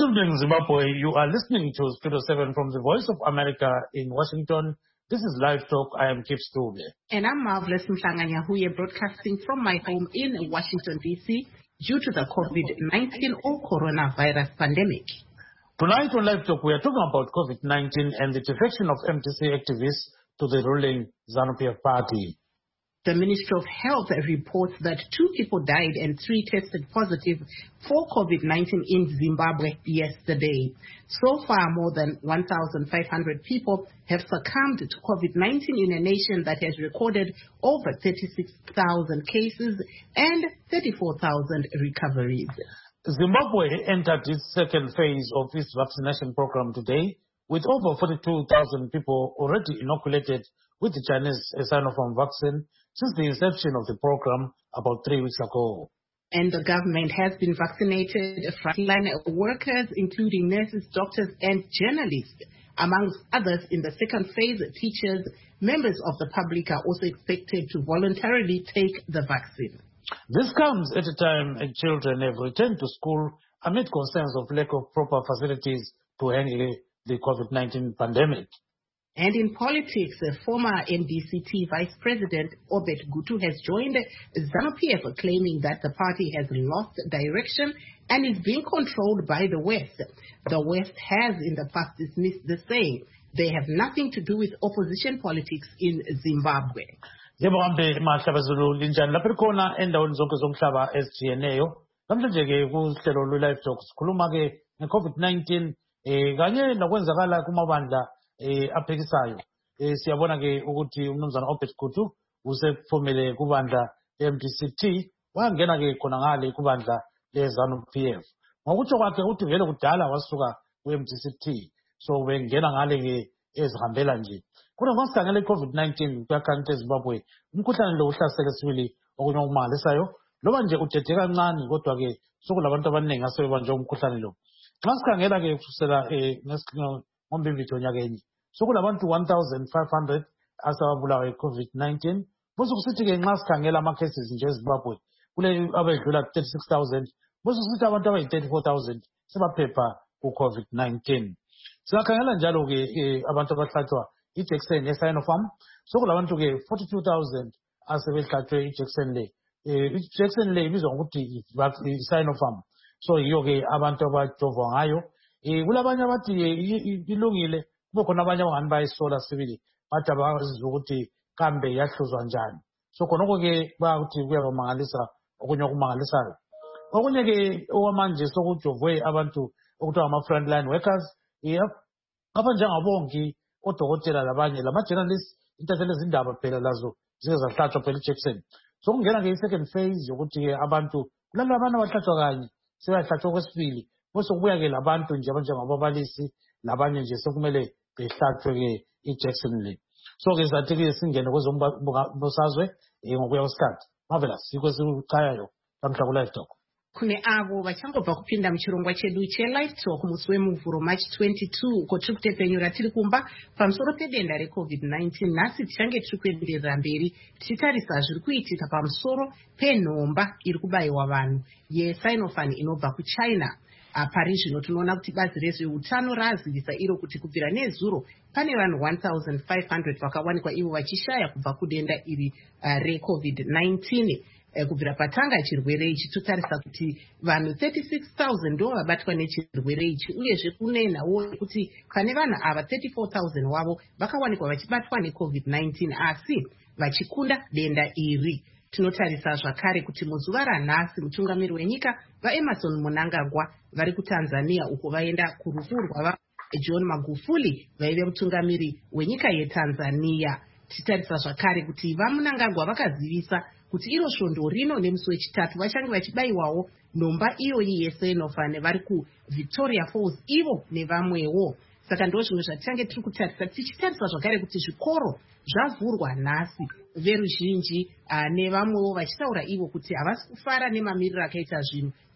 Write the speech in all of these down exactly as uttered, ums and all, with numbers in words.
evening, Zimbabwe. You are listening to Studio seven from the Voice of America in Washington. This is Live Talk. I am Kip Stube. And I'm Marvelous Mhlanga-Nyahuye, broadcasting from my home in Washington, D C, due to the COVID nineteen or coronavirus pandemic. Tonight on Live Talk, we are talking about COVID nineteen and the defection of M T C activists to the ruling ZANU-P F party. The Ministry of Health reports that two people died and three tested positive for COVID nineteen in Zimbabwe yesterday. So far, more than one thousand five hundred people have succumbed to COVID nineteen in a nation that has recorded over thirty-six thousand cases and thirty-four thousand recoveries. Zimbabwe entered its second phase of its vaccination program today, with over forty-two thousand people already inoculated with the Chinese Sinopharm vaccine since the inception of the program about three weeks ago. And the government has been vaccinated frontline workers, including nurses, doctors, and journalists. Amongst others, in the second phase, teachers, members of the public are also expected to voluntarily take the vaccine. This comes at a time when children have returned to school amid concerns of lack of proper facilities to handle the COVID nineteen pandemic. And in politics, a former M D C T Vice President Obed Gutu has joined ZANU-P F, claiming that the party has lost direction and is being controlled by the West. The West has in the past dismissed the same. They have nothing to do with opposition politics in Zimbabwe. Njengohambe mahlaba Zulu linjani lapha khona endaweni zonke zomhlaba ezijiyeneyo namhlanje ke kuhlelo lwe-Live Talk sikhuluma ke nge-COVID nineteen eh kanye nokwenzakala kumabandla eh aphekisayo. Eh siyabona ke ukuthi umnumzana Obed Gutu usephumele kubandla le-M D C T wangena ke khona ngale kubandla le-ZANU-P F. Ngokutsho kwakhe uthi vele kudala wasuka ku-M D C T, so bengena ngale ke ezihambela nje. Kuna kwasikhangela i-COVID nineteen kuyakhanti eZimbabwe umkhuhlane lo uhlasele sibili okunye okumangalisayo loba nje udede kancane kodwa ke sokulabantu abaningi asebebanjwe umkhuhlane lo. Xa sikhangela ke kusukela ngoMbimbithi onyakeni sokulabantu one thousand five hundred asababulawa yi-COVID nineteen. Bese kusithi ke nxa sikhangela ama-cases nje eZimbabwe kule abedlula thirty-six thousand, bese kusithi abantu abayi-thirty-four thousand sebaphepha ku-COVID nineteen. Siyakhangela njalo ke abantu abahlatshwa ijekiseni ye-Sinopharm sokulabantu ke forty-two thousand asebehlatshwe ijekiseni le. Ijekiseni le ibizwa ngokuthi i-Sinopharm, so yiyo ke abantu abajovwa ngayo. Kulabanye abathi ilungile, kube khona abanye abangani bayisola sibili bathi abazi ukuthi kambe yahluzwa njani. So khonoko ke bakuthi kuyabamangalisa okunye okumangalisayo. Okunye ke okwamanje sokujovwe abantu okuthiwa ama-frontline workers, abanjengabongi, odokotela labanye lama-journalists, intatheli zindaba phela lazo zike zahlatshwa phela ijekiseni. So kungena ke i-second phase yokuthi ke abantu kulala abantu abahlatshwa kanye sebahlatshwa kwesibili, bese kubuya ke labantu nje abanjengababalisi labanye nje sekumele behlatshwe ke ijekiseni le. So ke sathi ke singene kwezombusazwe ngokuya kwesikhathi. Marvelous, yikho sikuchayayo namhla ku-Live Talk. Kune avo vachangobva kupinda muchirongwa chedu che-Live Talk musi wemuvhuro March twenty-two uko tiri kutepfenyura tiri kumba pamusoro pedenda reCovid nineteen. Nhasi tichange tiri kuenderera mberi tichitarisa zviri kuitika pamusoro penhomba iri kubayiwa vanhu yeSinopharm inobva kuChina. Pari zvino tinoona kuti bazi rezveutano razivisa iro kuti kubvira nezuro pane vanhu one thousand five hundred vakawanikwa ivo vachishaya kubva kudenda iri uh, reCovid nineteen. Kubvira patanga chirwere ichi totarisa kuti vanhu thirty-six thousand ndo vabatwa nechirwere ichi, uyezve kunenhawo kuti pane vanhu ava thirty-four thousand wavo vakawanikwa vachibatwa neCovid nineteen asi vachikunda denda iri. Tinotarisa zvakare kuti muzuva ranhasi mutungamiri wenyika vaEmmerson Mnangagwa vari kuTanzania uko vaenda kurufu rwava John Magufuli vaive mutungamiri wenyika yeTanzania. Titarisa zvakare kuti vaMnangagwa vakazivisa kuti iro svondo rino nemusi wechitatu vachange vachibayiwawo nhomba iyoyi yeSinopharm vari kuVictoria Falls ivo nevamwewo. Saka ndo zvimwe zvatichange tiri kutarisa tichitarisa zvakare kuti zvikoro zvavhurwa nhasi. Veruzhinji uh, nevamwewo vachitaura ivo kuti havasi kufara nemamiriro akaita zvinhu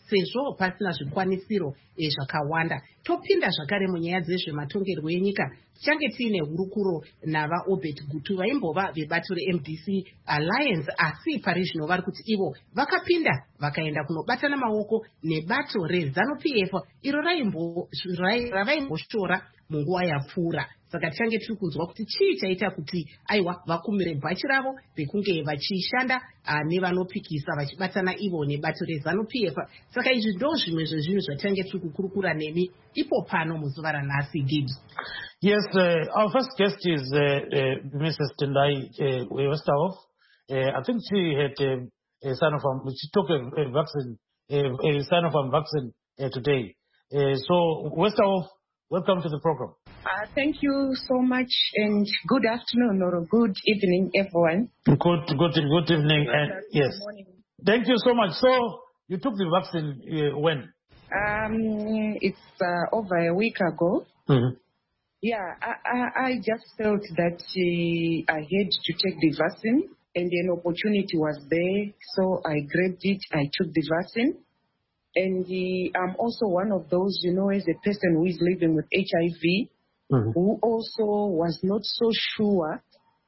sezvo pasina zvikwanisiro zvakawanda. Topinda zvakare munyaya dzezvematongerwo enyika, tichange tiine hurukuro navaObert Gutu vaimbova vebato reM D C Alliance, asi pari zvino vari kuti ivo vakapinda vakaenda kunobatana maoko nebato reZANU-P F iro ravaimbostora munguva yapfuura. Saka tichange tiri kunzwa kuti chii chaita kuti aiwa vakumire bhachi ravo rekunge vachishanda nevanopikisa vachibatana ivo nebato reZANU-P F. Saka izvi ndo zvimwe zvezvinhu zvatichange tiri kukurukura nemi ipo pano muzuva ranhasi. Gibbs. Yes, uh, our first guest is uh, uh, Missus Tendai uh, Westerhoff. Uh, I think she had uh, a Sinopharm, she took a, a vaccine, a, a Sinopharm vaccine uh, today. Uh, so, Westerhoff, welcome to the program. Uh, thank you so much, and good afternoon or good evening, everyone. Good, good, good evening, and yes. Morning. Thank you so much. So, you took the vaccine uh, when? Um, it's uh, over a week ago. Mm-hmm. Yeah, I, I, I just felt that uh, I had to take the vaccine, and an opportunity was there, so I grabbed it. I took the vaccine, and uh, I'm also one of those, you know, as a person who is living with H I V, mm-hmm. who also was not so sure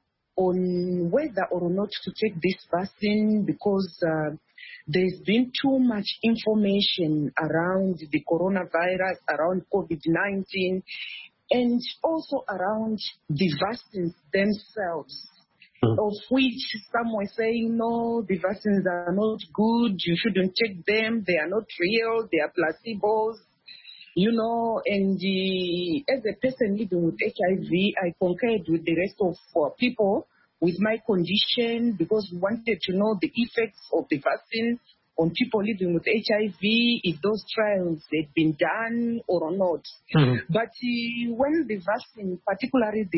on whether or not to take this vaccine because uh, there's been too much information around the coronavirus, around COVID nineteen, and also around the vaccines themselves, mm-hmm. of which some were saying, no, the vaccines are not good, you shouldn't take them, they are not real, they are placebos. You know, and uh, as a person living with H I V, I concurred with the rest of uh, people with my condition because we wanted to know the effects of the vaccine on people living with H I V, if those trials had been done or not. Mm-hmm. But uh, when the vaccine, particularly the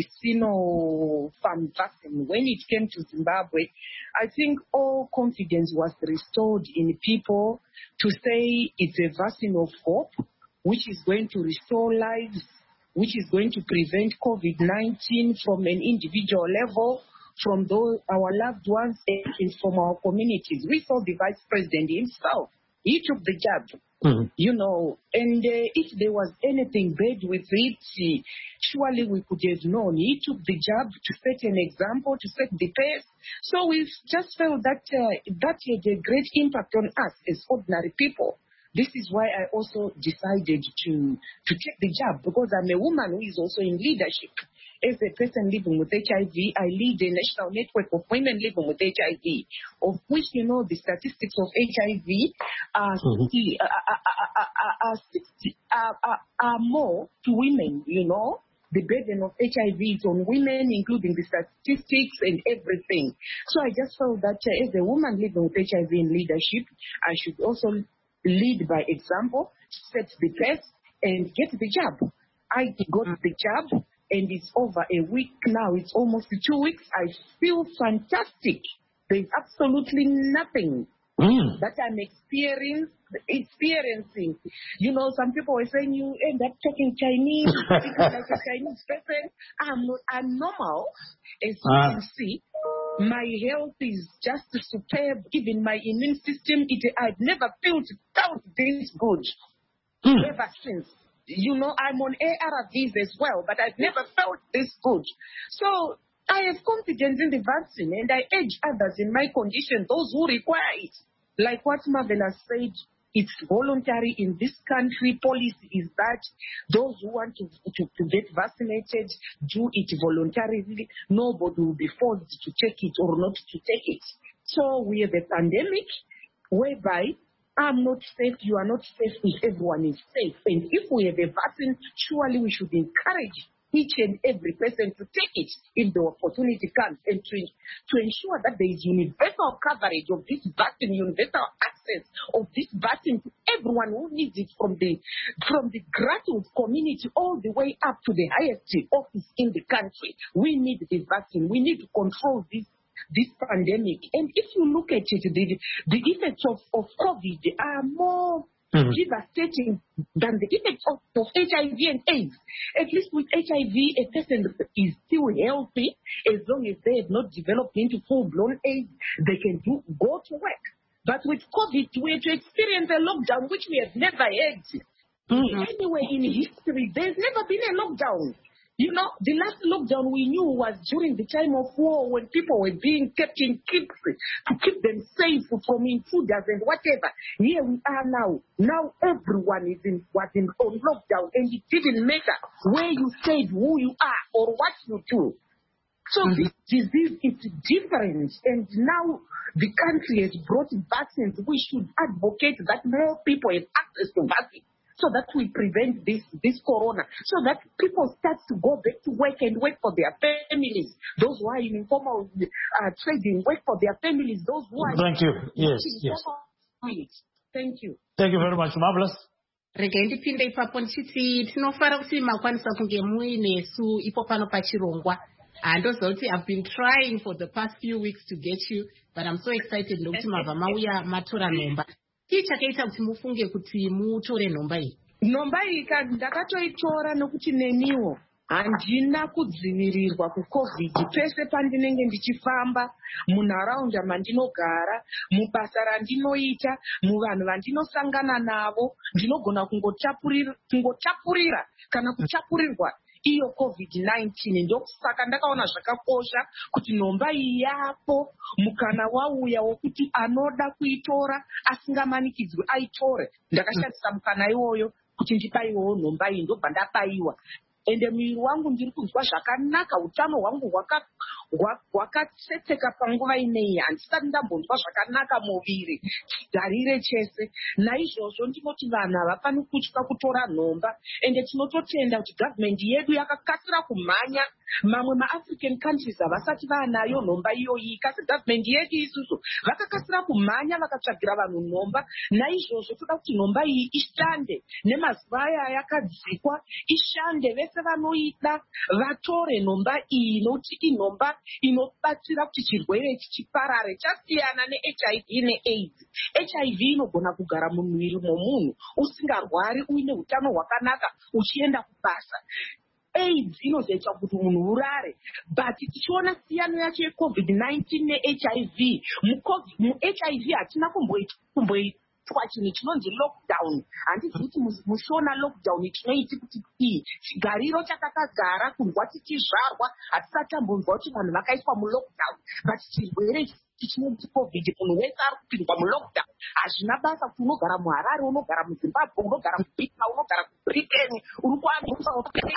Sinopharm vaccine, when it came to Zimbabwe, I think all confidence was restored in people to say it's a vaccine of hope, which is going to restore lives, which is going to prevent COVID nineteen from an individual level, from those, our loved ones, and from our communities. We saw the Vice President himself. He took the jab, mm-hmm. you know, and uh, if there was anything bad with it, uh, surely we could have known. He took the jab to set an example, to set the pace. So we just felt that uh, that had a great impact on us as ordinary people. This is why I also decided to, to take the jab, because I'm a woman who is also in leadership. As a person living with H I V, I lead a national network of women living with H I V, of which, you know, the statistics of H I V are, mm-hmm. sixty, are, are, are, are, sixty, are, are, are more to women, you know. The burden of H I V is on women, including the statistics and everything. So I just felt that uh, as a woman living with H I V in leadership, I should also lead by example, set the pace, and get the jab. I got the jab, and it's over a week now. It's almost two weeks. I feel fantastic. There's absolutely nothing mm. that I'm experiencing. Experiencing. You know, some people are saying you end up talking Chinese, speaking like a Chinese person. I'm not, I'm normal, as you ah. can see. My health is just superb. Even my immune system, it, I've never felt, felt this good mm. ever since. You know, I'm on A R Vs as well, but I've never felt this good. So I have confidence in the vaccine, and I urge others in my condition, those who require it. Like what Marvella said, it's voluntary in this country. Policy is that those who want to, to, to get vaccinated do it voluntarily. Nobody will be forced to take it or not to take it. So we have a pandemic whereby I'm not safe, you are not safe if everyone is safe. And if we have a vaccine, surely we should encourage each and every person to take it if the opportunity comes, and to, to ensure that there is universal coverage of this vaccine, universal access of this vaccine to everyone who needs it, from the from the grassroots community all the way up to the highest office in the country. We need this vaccine. We need to control this this pandemic. And if you look at it, the, the effects of, of COVID are more mm-hmm. devastating than the effects of, of H I V and AIDS. At least with H I V, a person is still healthy as long as they have not developed into full-blown AIDS. They can do go to work. But with COVID, we had to experience a lockdown which we have never had. Mm-hmm. Anyway, in history, there's never been a lockdown. You know, the last lockdown we knew was during the time of war when people were being kept in keep to keep them safe from intruders and whatever. Here we are now. Now everyone is in was in on lockdown, and it didn't matter where you stayed, who you are, or what you do. So mm-hmm. this disease is different, and now the country has brought vaccines. We should advocate that more people have access to vaccines, so that we prevent this, this corona, so that people start to go back to work and work for their families. Those who are in informal uh, trading, work for their families. Those who are... Thank you. Yes, yes. Thank you. Thank you very much. Marvelous. Rega ndipinde ipapo ndichiti tinofara kuti makwanisa kunge muinesu ipo pano pachirongwa. Andozoti I've been trying for the past few weeks to get you, but I'm so excited nokuti mabva mauya matora nomba. Chii chakaita kuti mufunge kuti mutore nomba iyi? Nomba iyi kandi ndakatoitora nokuti neniwo handina kudzivirirwa kuCovid. Pese pandinenge ndichifamba, munharaunda mandinogara, mubasa randinoita, muvanhu vandinosangana navo, ndinogona kungotapurira, kungotapurira kana kutapurirwa iyo COVID nineteen. Ndosaka ndakaona zvakakosha kuti nomba iyi yapo, mukana wauya wokuti anoda kuitora asingamanikidzwi aitore. Ndakashandisa mukana iwoyo kuti ndipaiwo nomba iyi, ndobva ndapaiwa. Ende mwiri wangu ndiri kunzwa zvakanaka, utano hwangu hwakatsetseka panguva ineyi. Handisati ndambonzwa zvakanaka muviri, tigarire chese. Naizvozvo ndinoti vanhu havafani kutya kutora nomba. Ende tinototenda kuti government yedu yakakasira kumhanya. Mamwe maAfrican countries havasati vanayo nomba iyoyi, kasi government yedu isusu vakakasira kumhanya vakatsvagira vanhu nomba. Naizvozvo toda kuti nomba iyi ishande nemazuva aya yakadzikwa, ishande vese vanoida vatore nomba iyi, nokuti inomba inobatsira kuti chirwere ichi chiparare. Chasiyana neH I V neAIDS. H I V inogona kugara mumwiri momunhu usingarwari, uine utano hwakanaka, uchienda kubasa. AIDS inozoita kuti munhu urare. But tichiona siyano yacho yeCovid nineteen neH I V. MuH I V hatina kumboita chinhu chinonzi lockdown. Handizii kuti mushona lockdown tinoiti kuti ii chigariro chatakagara kunzwa tichizvarwa, hatisati tambonzwa kuti vanhu vakaiswa mulockdown. But chirwere chinonzi COVID, munhu wese ari kupindwa mulockdown. Hazvina basa kuti unogara muHarare, unogara muZimbabwe, unogara muBrika, unogara kuBritain, uri kuAmerica,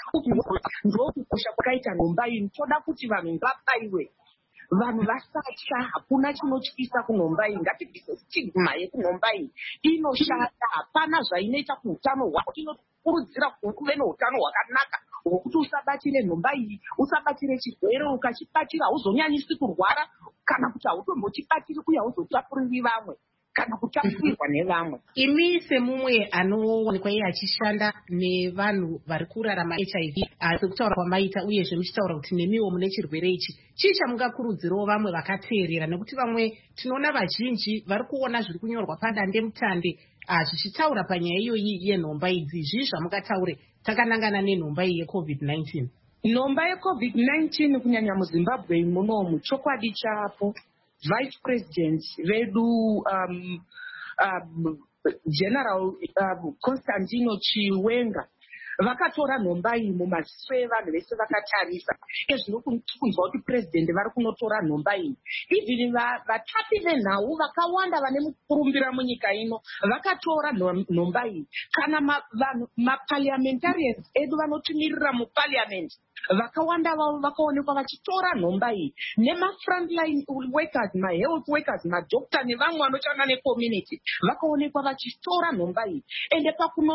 ndokukosha kwakaita nomba iyi. Toda kuti vanhu ngavabaiwe. Vanhu vasatya, hakuna chinotyisa kunomba iyi. Ngatibvise stigma yekunomba iyi. Inoshanda, hapana zvainoita kuutano hwako. Inokurudzira kuti uve neutano hwakanaka, hwokuti usabatire nomba iyi, usabatire chirwere. Ukachibatira hauzonyanyisi kurwara, kana kuti hautombochibatiri uye hauzotapuriri vamwe, kana kutapurirwa nevamwe. Imi semumwe anowanikwa iye achishanda nevanhu vari kurarama H I V, sekutaura kwamaita uyezve muchitaura kuti nemiwo mune chirwere ichi, chii chamungakurudzirawo vamwe vakateerera? Nekuti vamwe tinoona vazhinji vari kuona zviri kunyorwa padandemutande zvichitaura panyaya iyoyi yenomba idzi. Zvii zvamungataure takanangana nenhomba iyi yeCovid nineteen? Nomba yeCovid nineteen kunyanya muZimbabwe munomu, chokwadi chapo. Vice President vedu um, um, General um, Constantino Chiwenga vakatora nomba iyi mumaziso evanhu vese vakatarisa. Ezvino kunzwa kuti president vari kunotora nomba iyi. Even vatapi venhau vakawanda vane mukurumbira munyika ino vakatora nomba iyi. Kana vanhu maparliamentarians edu vanotumirira muparliament vakawanda vavo vakaonekwa vachitora nomba iyi. Nema-frontline workers, ma-health workers, madoctor nevamwe vanoshanda necommunity vakaonekwa vachitora nomba iyi. Ende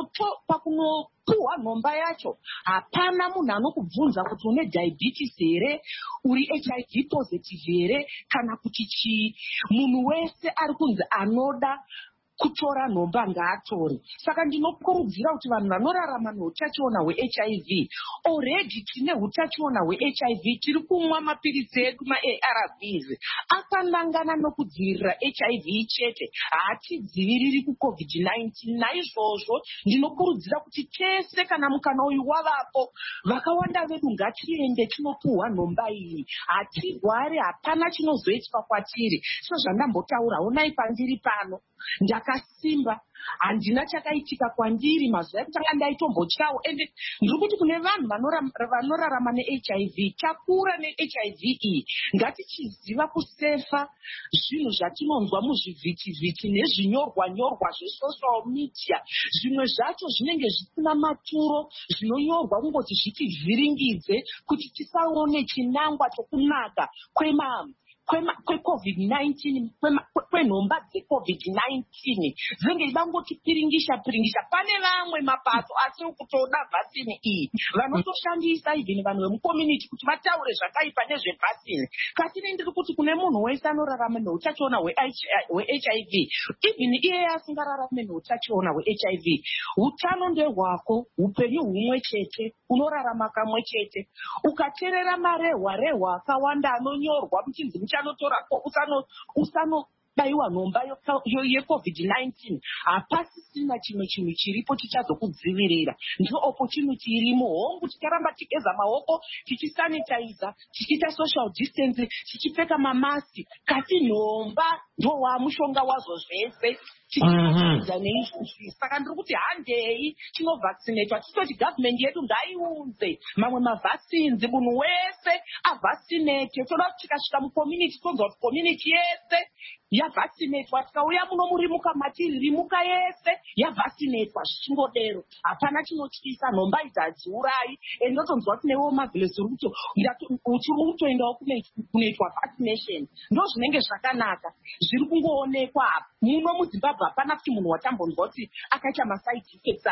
pakunopuhwa nomba yacho, hapana munhu anokubvunza kuti une diabetes here, uri H I V positive here, kana kuti chii. Munhu wese ari kunzi anoda kutora nhomba ngaatore. Saka ndinokurudzira kuti vanhu vanorarama neutachiona hwe-H I V, already tine utachiona hwe-H I V, tiri kumwa mapirisi edu ma-A R Vs akanangana nokudzivirira H I V chete, haatidziviriri kuCovid nineteen. Naizvozvo ndinokurudzira kuti tese kana mukana uyu wavapo, vakawanda vedu ngatiende tinopuhwa nhomba iyi. Hatirwari, hapana chinozoitwa kwatiri. So zvandambotaura, onai pandiri pano ndakasimba, handina chakaitika kwandiri mazuva ekutanga ndaitombotyawo. Ende ndiri kuti kune vanhu vanorarama ne-H I V, takura ne-H I V iyi, ngatichiziva kusefa zvinhu zvatinonzwa muzvivhiti-vhiti nezvinyorwa-nyorwa zvesocial media. Zvimwe zvacho zvinenge zvisina maturo, zvinonyorwa kungoti zvitivhiringidze kuti tisaone chinangwa chokunaka kwema kwe-COVID nineteen, kwenhomba dze-COVID nineteen. Dzinenge dzangotipiringisha piringisha. Pane vamwe mapato asiri kutoda vhasini iyi, vanotoshandisa even vanhu vemucommunity kuti vataure zvakaipa nezvevhasini. Katine ndiri kuti kune munhu wese anorarama neutachiona hwe-H I V, even iye asingararame neutachiona hwe-H I V, utano ndehwako, upenyu humwe chete, unorarama kamwe chete. Ukateerera marehwa rehwa akawanda anonyorwa muchinzi muchanotora usano usano daiwa nhomba yeCovid nineteen, hapasisina chimwe chinhu chiripo chichazokudzivirira. Ndiyo opportunity irimo. Hongu tikaramba tigeza maoko, tichisanitiza, tichiita social distance, tichipfeka mamaski, kasi nhomba ndo wamushonga wazo zvese. Saka ndiri kuti handei tinovhaccinatwa, titoti government yedu ngaiunze mamwe mavaccines, munhu wese avhaccinate. Toda kuti tikasvika mucommunity tonzwa kuti community yese yavhaccinatwa, tikauya muno murimuka matiri rimuka yese yavhaccinatwa zvichingodero. Hapana chinotyisa, nhomba idzi hadziurayi. Enotonzwa kuti newo mavhilesi uchiri kutoendawo kunoitwa vaccination. Ndo zvinenge zvakanaka zviri kungoonekwa apa. Muno muZimbabwe hapana kuti munhu watambonzwa kuti akaita maside effects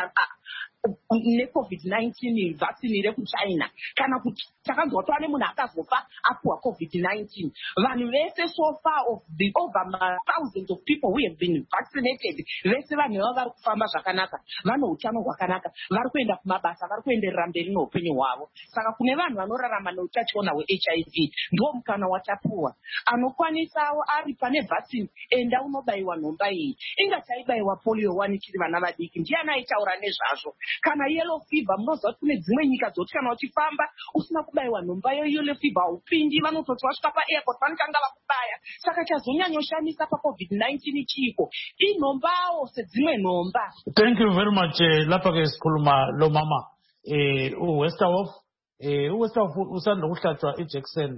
neCovid nineteen vaccine rekuChina, kana kuti takanzwa kuti ane munhu akazofa apuwa COVID nineteen. Vanhu vese so far of the over thousands of people who have been vaccinated, vese vanhu vavo vari kufamba zvakanaka, vane utano hwakanaka, vari kuenda kumabasa, vari kuenderera mberi noupenyu hwavo. Saka kune vanhu vanorarama neutachiona hwe-H I V, ndo mukana watapuwa. Anokwanisawo ari pane vaccine, enda unobaiwa nhomba iyi. Ingati aibaiwa polio one chiri vana vadiki, ndiani aitaura nezvazvo? Kana yellow fever, munoziva kuti kune dzimwe nyika dzoti kana uchifamba usina kubaiwa nhomba yellow fever haupindi, vanototi wasvika paairport vanotanga vakubaya. Saka chazonyanyoshamisa paCovid nineteen chiko inhombawo sedzimwe nhomba. Thank you very much. Lapha ke sikhuluma lo mama eh uWesterhof eh uWesterhof usanda kuhlatshwa ijekiseni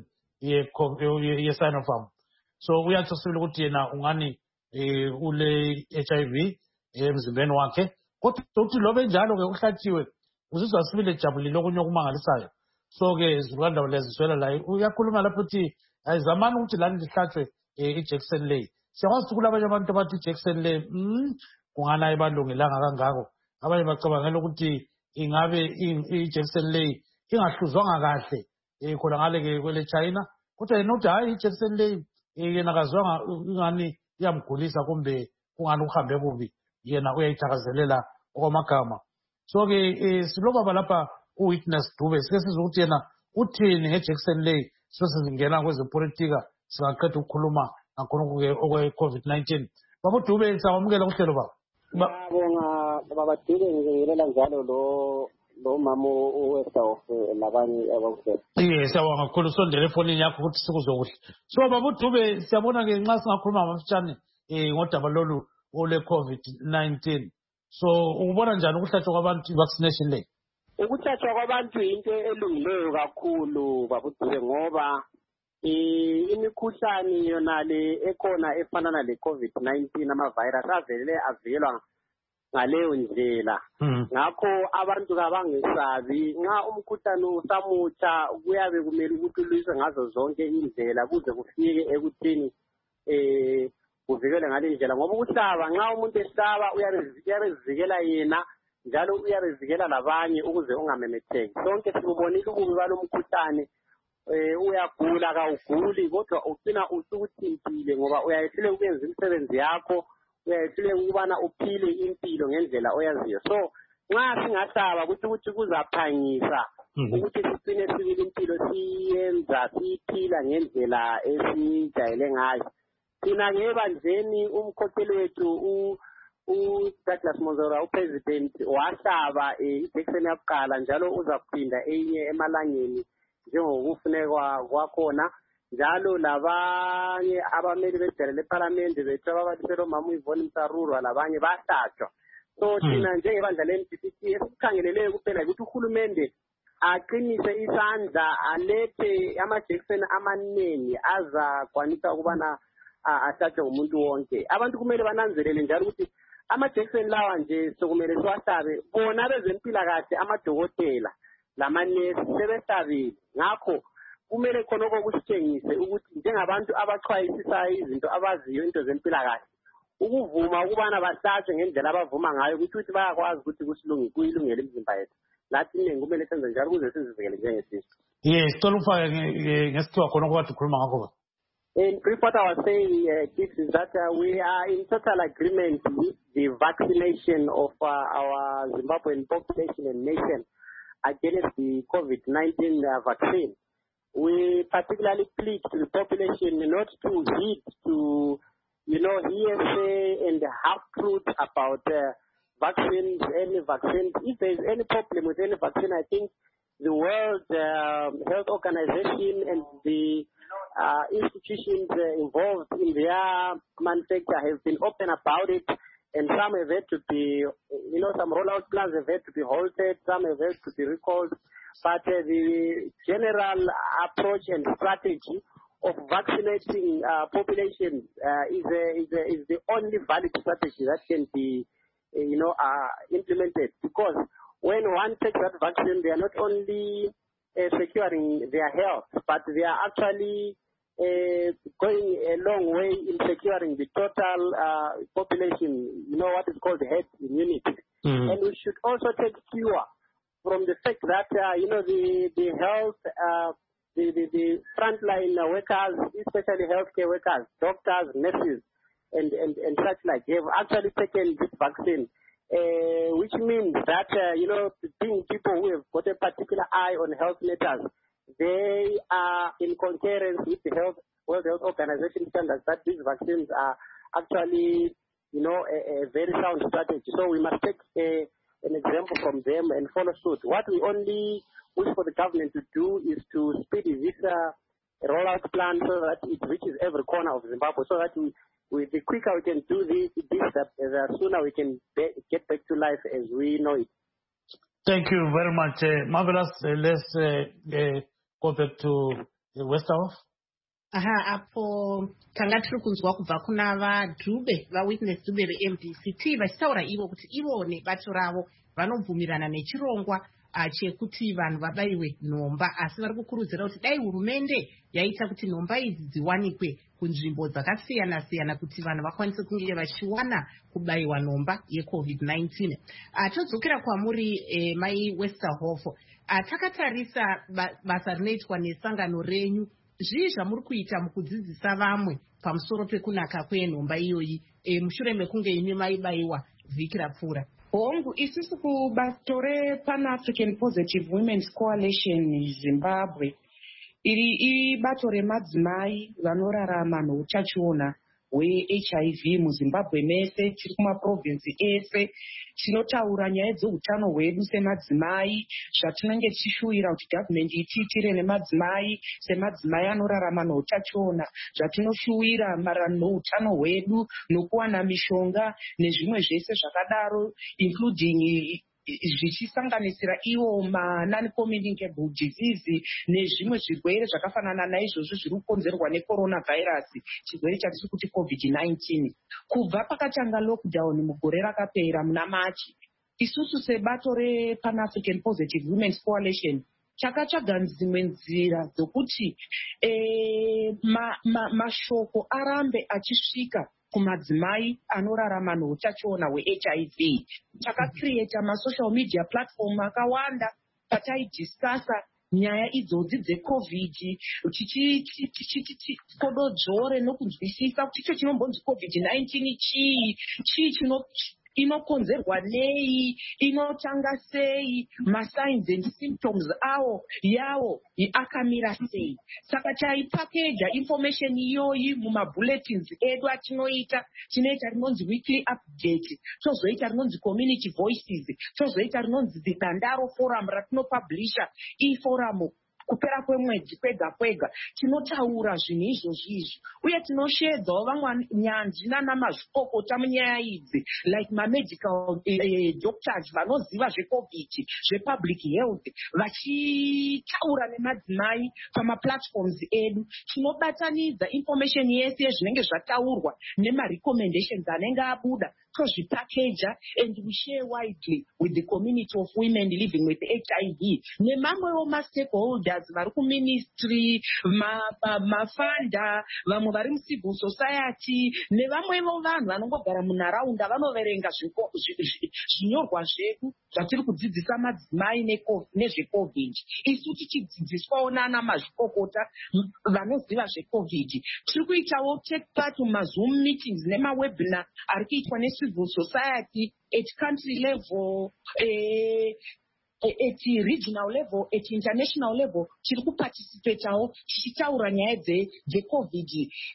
ye-Sinopharm. So uyathosibile ukuthi yena ungani eh ule H I V emzimbeni wakhe, kodwa uthi lo benjalo ke uhlatshiwe uzizwa sibile jabulile okunye okumangalisayo. So ke zikandawo leziswela la uyakhuluma lapho uthi ayizamani ukuthi lani lihlatshwe ijekiseni leyi. Siyakwazi ukuthi abanye abantu bathi ijekiseni leyi kungana ibalungelanga kangako. Abanye bacabangela ukuthi ingabe ijekiseni leyi ingahluzwanga kahle khona ngale ke kwele China, kodwa yena uthi hayi ijekiseni leyi yena kazwanga ingani iyamgulisa kumbe kungani uhambe bubi, yena uyayithakazelela okwamagama. So ke silobaba lapha uWitness Dube, sike sizwe ukuthi yena uthini ngejekiseni leyi, sesizingena kwezepolitika singaqeda ukukhuluma ngakhona okwe-COVID nineteen. Baba Dube, siyamukela kuhlelo baba. Ngabonga baba Dube, ngibingelela njalo lo lo mama uWesterhof labanye abakuhle. Yes, siyabonga kakhulu, sondele efonini yakho ukuthi sikuzwe kuhle. So baba Dube, siyabona ke nxa singakhuluma mafitshane eh ngodaba lolu ole COVID nineteen. So ubona njani ukuhlatshwa kwabantu i-vaccination leyi? Ukuhlatshwa kwabantu into elungileyo kakhulu baba Dube, ngoba imikhuhlane yona le ekhona efana nale COVID nineteen, ama-virus avele avikelwa ngaleyo ndlela. Ngakho abantu kabangesabi, nxa umkhuhlane usamutsha kuyabe kumele ukuthi ulwiswe ngazo zonke indlela kuze kufike ekuthini eh kuvikele ngale ndlela, ngoba ukuhlaba nxa umuntu ehlaba uyabezivikela yena njalo uyabezivikela labanye ukuze ungamemetheki. Sonke sikubonile ububi balo mkhuhlane. Eh uyagula kawuguli kodwa ugcina usukuthintile ngoba uyayehlele ukwenza imisebenzi yakho, sile ukubana uphile impilo ngendlela oyaziyo. So nxa singahlaba ukuthi ukuthi kuzaphangisa ukuthi sicine sibili impilo siyenza siphila ngendlela esijayele ngayo. Thina ngebandleni umkhokheli wethu u uDouglas Monzora upresident wahlaba i-vaccine yakuqala njalo uzaphinda enye emalangeni njengokufuneka kwakhona. Njalo labanye abameli bedere leparlamente bethu ababaliselo mama uYvonne Msarurwa labanye bahlatshwa. So thina njengebandla le-M D C C esikhangeleleyo kuphela ukuthi uhulumende aqinise isandla alethe amajekiseni amaningi azakwanisa ukubana ahlatshwe ngumuntu wonke. Abantu kumele bananzelele njalo ukuthi amajekiseni lawa nje sokumele siwahlabe bona bezempilakahle amadokotela lamanesi sebehlabile. Ngakho kumele khonoko kusitshengise ukuthi njengabantu abachwayisisayo izinto abaziyo into zempilakahle ukuvuma ukubana bahlatshwe ngendlela abavuma ngayo ukuthi ukuthi bayakwazi ukuthi kusilungi kuyilungele imizimba yethu. Lathi ningi kumele senze njalo ukuze sizivikele njengesizwe. Yes, sicela ufake ngesithiwa khona okwathi ukhuluma ngakho. In brief, what I was saying, uh, is that uh, we are in total agreement with the vaccination of uh, our Zimbabwean population and nation against the COVID nineteen uh, vaccine. We particularly plead to the population not to heed to, you know, hearsay and half-truths about uh, vaccines, any vaccines. If there is any problem with any vaccine, I think the World uh, Health Organization and the uh, institutions uh, involved in their manufacture have been open about it, and some have had to be, you know, some rollout plans have had to be halted, some have had to be recalled. But uh, the general approach and strategy of vaccinating uh, populations uh, is, a, is, a, is the only valid strategy that can be, uh, you know, uh, implemented. Because when one takes that vaccine, they are not only uh, securing their health, but they are actually uh, going a long way in securing the total uh, population, you know, what is called herd immunity. Mm-hmm. And we should also take cure from the fact that, uh, you know, the, the health, uh, the, the, the frontline workers, especially healthcare workers, doctors, nurses, and, and, and such like, have actually taken this vaccine, uh, which means that, uh, you know, being people who have got a particular eye on health matters, they are in concurrence with the health, World Health Organization standards that these vaccines are actually, you know, a, a very sound strategy. So we must take a an example from them and follow suit. What we only wish for the government to do is to speed this uh, rollout plan so that it reaches every corner of Zimbabwe, so that we, we the quicker we can do this, this the, the sooner we can be, get back to life as we know it. Thank you very much. Uh, Marvelous. Uh, let's uh, uh, go back to uh, Westerhoff. Aha, apo tanga tiri kunzwa kubva kuna vaDube vaWitness Dube veM D C T vachitaura ivo kuti ivone bato ravo vanobvumirana nechirongwa chekuti vanhu vabaiwe nhomba, asi vari kukurudzira kuti dai hurumende yaita kuti nhomba idzi dziwanikwe kunzvimbo dzakasiyana siyana kuti vanhu vakwanise kunge vachiwana kubaiwa nhomba yeCovid nineteen. Todzokera kwamuri eh, mai Westerhoff, takatarisa basa rinoitwa nesangano renyu, zvii zvamuri kuita mukudzidzisa vamwe pamusoro pekunaka kwenhomba iyoyi e, mushure mekunge imi maibaiwa vhiki rapfuura? Hongu, isusu kubato rePan-African Positive Women's Coalition Zimbabwe iri ibato remadzimai vanorarama noutachiona hwe-H I V muZimbabwe mese, tiri kumaprovinsi ese. Tinotaura nyaya dzeutano hwedu semadzimai, zvatinenge tichishuvira kuti gavhmendi itiitire nemadzimai semadzimai anorarama noutachiona, zvatinoshuwira maererano noutano hwedu, nokuwana mishonga nezvimwe zvese zvakadaro, including zvichisanganisira iwo ma-non-communicable disease nezvimwe zvirwere zvakafanana naizvozvo zviri kukonzerwa necoronavirus, chirwere chatiri kuti COVID nineteen. Kubva pakatanga lockdown mugore rakapera muna Machi, isusu sebato rePan-African Positive Women's Coalition takatsvaga dzimwe nzira dzokuti e, mashoko ma, ma arambe achisvika kumadzimai anorarama noutachiona hwe-H I V. Takacreata masocial media platform akawanda pataidiscussa nyaya idzodzi dzecovid tichikododzore nokunzwisisa kuti icho chinombonzi covid nineteen chii chii chino inokonzerwa nei, inotanga sei, masigns and symptoms awo yawo akamira sei. Saka taipakeja information iyoyi mumabulletins edu atinoita, tinoita rinonzi weekly update, tozoita rinonzi community voices, tozoita rinonzi zidandaro forum ratinopublisha iforum kupera kwemwedzi kwega kwega tinotaura zvinhu izvozvi izvi uye tinoshedzawo vamwe nyanzvi nanamazvikokota munyaya idzi like mamedical eh, doctors vanoziva zvecovid zvepublic health vachitaura nemadzimai pamaplatforms edu. Tinobatanidza information yese yezvinenge zvataurwa nemarecommendations anenge abuda tozvipakeja and we share widely with the community of women living with H I V nemamwewo mastakeholders vari kuministry, mafanda, vamwe vari mucivil society nevamwevo vanhu vanongogara munharaunda vanoverenga zvinyorwa zvedu zvatiri kudzidzisa madzimai nezvecovid. Isu tichidzidziswawo nana mazvikokota vanoziva zvecovid. Tiri kuitawo take part mumazoom meetings nemawebinar ari kuitwa necivil society at country level, eh, at regional level, at international level. Tiri kuparticipatawo tichitaura nyaya dzecovid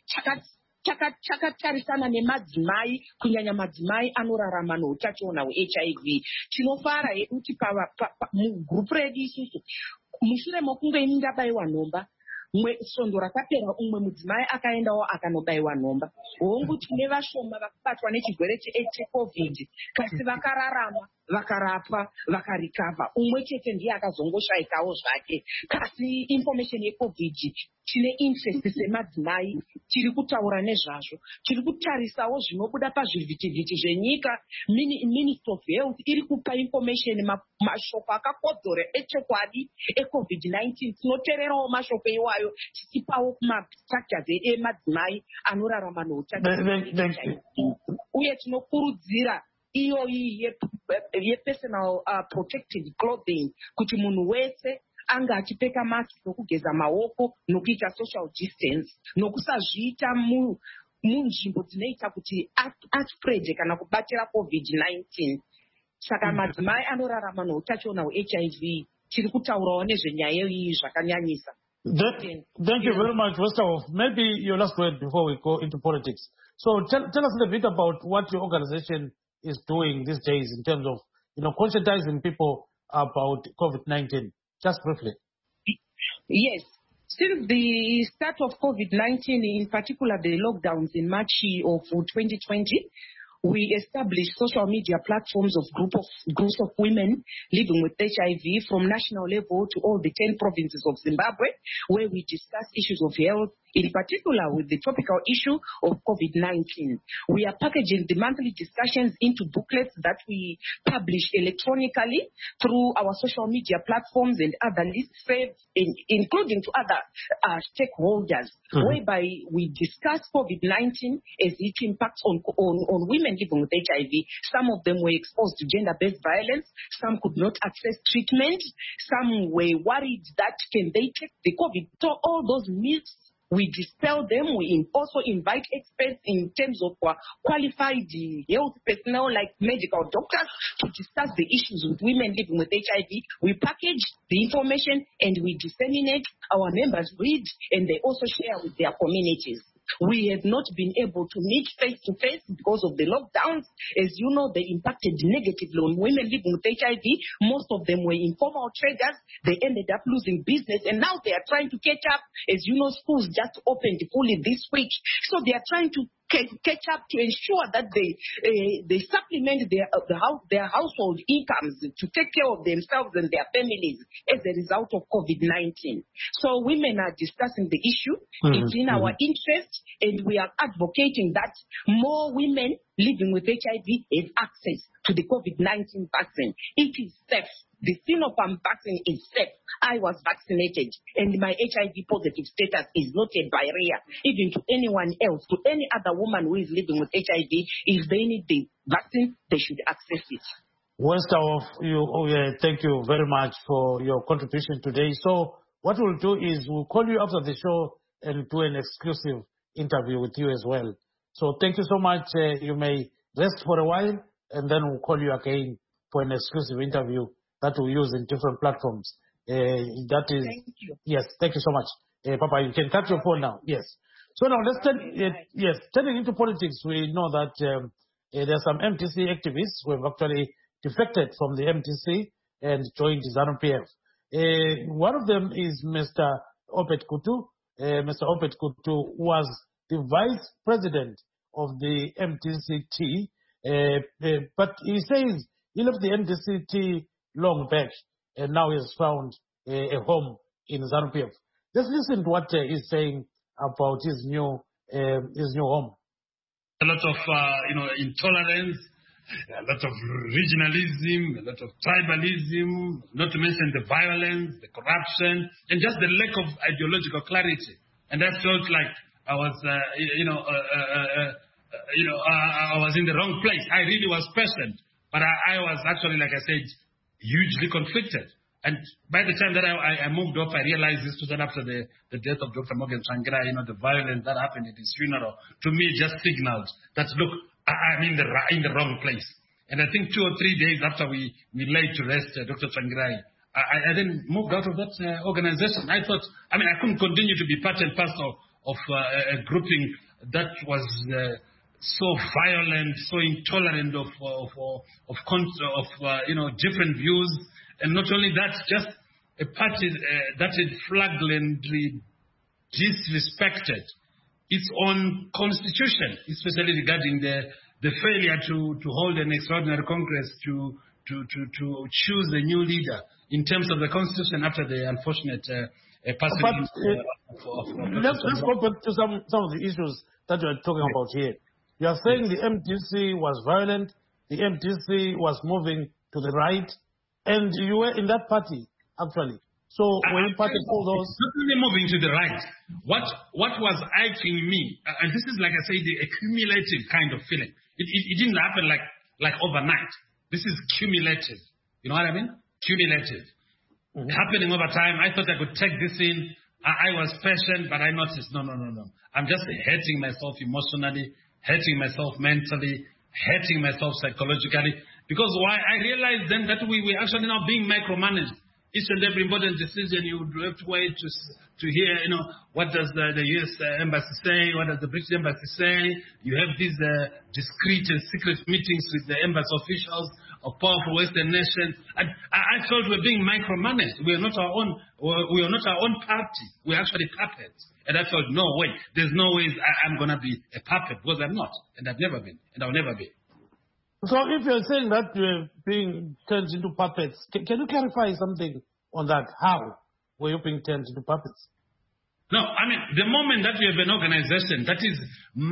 chakatarisana nemadzimai, kunyanya madzimai anorarama noutachiona hwe-H I V. Tinofara hedu kuti mugrupu redu isusu mushure mokunge ini ndabayiwa nhomba mwe svondo rakapera umwe mudzimai akaendawo akanobayiwa nhomba. Hongu tine vashoma vakabatwa nechirwere checovid kasi vakararama vakarapwa vakarikavha. Umwe chete ndiye akazongoshaikawo zvake. Kasi information yecovid tine interest semadzimai tiri kutaura nezvazvo. Tiri kutarisawo zvinobuda pazvivhitivhiti zvenyika. Ministry of Health iri kupa information mashoko akakodzora echokwadi ecovid nineteen. Tinoteererawo mashoko iwayo tichipawo kumastructures emadzimai anorarama noutano. Uye tinokurudzira iyoyi yepersonal uh, protective clothing kuti munhu wese anga achipfeka mask nokugeza maoko nokuita social distance nokusazviita munzvimbo dzinoita kuti aspread kana kubatira covid nineteen. Saka madzimai anorarama noutachiona hwe-H I V tiri kutaurawo nezvenyaya iyi zvakanyanyisa. Thank, thank you very much, Westerhoff. Maybe your last word before we go into politics. So tell, tell us a bit about what your organization is doing these days in terms of, you know, conscientizing people about covid nineteen. Just briefly. Yes. Since the start of covid nineteen, in particular the lockdowns in March of twenty twenty, we established social media platforms of group of groups of women living with H I V from national level to all the ten provinces of Zimbabwe, where we discuss issues of health, in particular with the topical issue of covid nineteen. We are packaging the monthly discussions into booklets that we publish electronically through our social media platforms and other lists, in, including to other uh, stakeholders, mm-hmm. whereby we discuss covid nineteen as it impacts on, on, on women living with H I V. Some of them were exposed to gender-based violence. Some could not access treatment. Some were worried that can they take the COVID. So all those myths, we dispel them. We also invite experts in terms of uh, qualified health personnel like medical doctors to discuss the issues with women living with H I V. We package the information and we disseminate. Our members read and they also share with their communities. We have not been able to meet face-to-face because of the lockdowns. As you know, they impacted negatively on women living with H I V. Most of them were informal traders. They ended up losing business, and now they are trying to catch up. As you know, schools just opened fully this week. So they are trying to catch up to ensure that they uh, they supplement their uh, the house, their household incomes to take care of themselves and their families as a result of covid nineteen. So women are discussing the issue. Mm-hmm. It's in mm-hmm. our interest, and we are advocating that more women living with H I V have access to the covid nineteen vaccine. It is safe. The Sinopharm vaccine is safe. I was vaccinated, and my H I V positive status is not a barrier, even to anyone else, to any other woman who is living with H I V. If they need the vaccine, they should access it. Westerhoff, you, oh yeah, thank you very much for your contribution today. So what we'll do is we'll call you after the show and do an exclusive interview with you as well. So thank you so much. Uh, you may rest for a while, and then we'll call you again for an exclusive interview that we'll use in different platforms. Uh, that is, Thank you. Yes, thank you so much. Uh, Papa, you can cut your phone now. Yes. So now let's turn, uh, yes, turning into politics, we know that um, uh, there are some M T C activists who have actually defected from the M T C and joined ZANU-P F. Uh, one of them is Mister Obed Kutu. Uh, Mister Obed Kutu was the vice president of the M T C T, uh, uh, but he says he left the M T C T long back and now he has found uh, a home in ZANU-P F. Let's listen to what uh, he's saying about his new uh, his new home. A lot of uh, you know intolerance, a lot of regionalism, a lot of tribalism, not to mention the violence, the corruption, and just the lack of ideological clarity. And I felt like I was, uh, you know, uh, uh, uh, you know, uh, I was in the wrong place. I really was patient, but I, I was actually, like I said, hugely conflicted. And by the time that I, I moved off, I realized this was after the, the death of Doctor Morgan Tsvangirai, you know, the violence that happened at his funeral, to me just signaled that, look, I, I'm in the, in the wrong place. And I think two or three days after we, we laid to rest uh, Doctor Tsvangirai, I, I then moved out of that uh, organization. I thought, I mean, I couldn't continue to be part and parcel of, of uh, a grouping that was uh, so violent, so intolerant of, of, of, of, of uh, you know, different views. And not only that, just a party uh, that had flagrantly disrespected its own constitution, especially regarding the, the failure to, to hold an extraordinary Congress to, to, to, to choose a new leader in terms of the constitution after the unfortunate uh, uh, passing. But, uh, of, of, of, let's, let's go back to some, some of the issues that you're talking about here. You are saying the M T C was violent, the M T C was moving to the right, and you were in that party, actually. So when you parted all those... Not really moving to the right. What what was irking me, and this is, like I say, the accumulative kind of feeling. It, it, it didn't happen like, like overnight. This is cumulative. You know what I mean? Cumulative. Mm-hmm. Happening over time. I thought I could take this in. I, I was patient, but I noticed, no, no, no, no. I'm just hurting myself emotionally, hurting myself mentally, hurting myself psychologically. Because why? I realized then that we were actually now being micromanaged. Each and every important decision you would have to wait to to hear, you know, what does the, the U S uh, embassy say, what does the British embassy say. You have these uh, discreet and secret meetings with the embassy officials of powerful Western nations. And I, I felt we were being micromanaged. We are not our own. We are not our own party. We're actually puppets. And I felt, no way. There's no way I, I'm going to be a puppet, because I'm not, and I've never been, and I'll never be. So if you're saying that you're being turned into puppets, can, can you clarify something on that? How were you being turned into puppets? No, I mean, the moment that you have an organization that is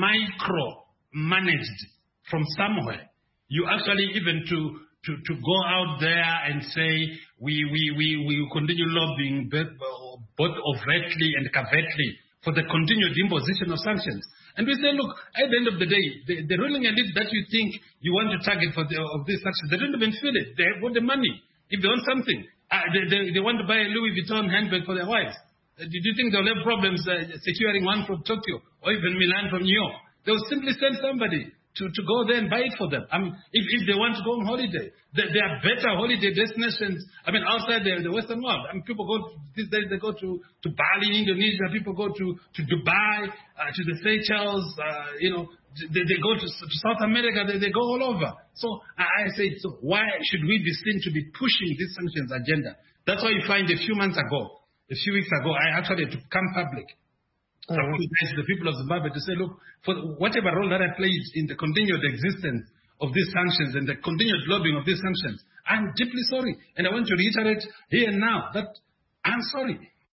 micro-managed from somewhere, you actually even to, to, to go out there and say, we, we, we, we continue lobbying both, both overtly and covertly for the continued imposition of sanctions. And we say, look, at the end of the day, the, the ruling elite that you think you want to target for the, of these sanctions, they don't even feel it. They have got the money. If they want something, uh, they, they, they want to buy a Louis Vuitton handbag for their wives. Uh, do you think they'll have problems uh, securing one from Tokyo or even Milan from New York? They'll simply send somebody to, to go there and buy it for them. I mean, if, if they want to go on holiday, there, there are better holiday destinations, I mean, outside the, the Western world. I mean, people go, these days they go to, to Bali, Indonesia, people go to, to Dubai, uh, to the Seychelles, uh, you know, they, they go to, to South America, they, they go all over. So I, I say, so why should we be seen to be pushing this sanctions agenda? That's why you find a few months ago, a few weeks ago, I actually had to come public. So I apologize to the people of Zimbabwe to say, look, for whatever role that I played in the continued existence of these sanctions and the continued lobbying of these sanctions, I'm deeply sorry. And I want to reiterate here and now that I'm sorry.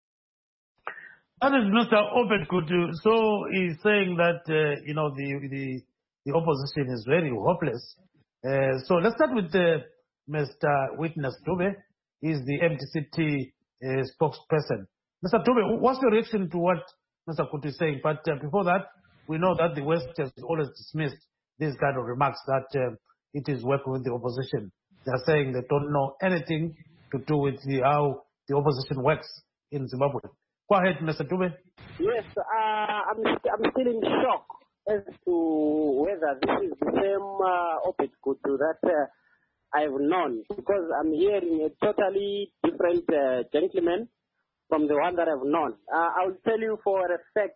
That is Mister Obed Kutu. So he's saying that, uh, you know, the, the, the opposition is very hopeless. Uh, so let's start with uh, Mister Witness Dube. He's the M T C T uh, spokesperson. Mister Dube, what's your reaction to what Mister Kutu is saying? But uh, before that, we know that the West has always dismissed these kind of remarks that uh, it is working with the opposition. they're saying they don't know anything to do with the, how the opposition works in Zimbabwe. Go ahead, Mister Dube. Yes, uh, I'm, I'm still in shock as to whether this is the same uh, Obed Gutu that uh, I've known, because I'm hearing a totally different uh, gentleman from the one that I've known. Uh, I'll tell you for a fact,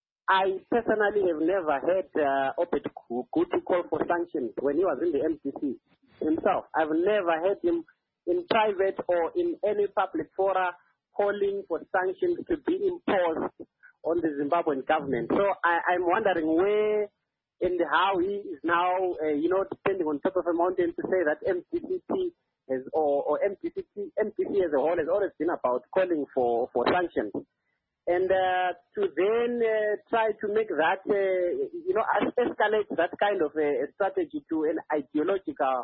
I personally have never heard uh, Obed Gutu call for sanctions when he was in the M C C himself. I've never heard him in private or in any public fora calling for sanctions to be imposed on the Zimbabwean government. So I, I'm wondering where and how he is now, uh, you know, standing on top of a mountain to say that M C C T has, or, or M C C T, M C C as a whole has always been about calling for, for sanctions. And uh, to then uh, try to make that, uh, you know, escalate that kind of a, a strategy to an ideological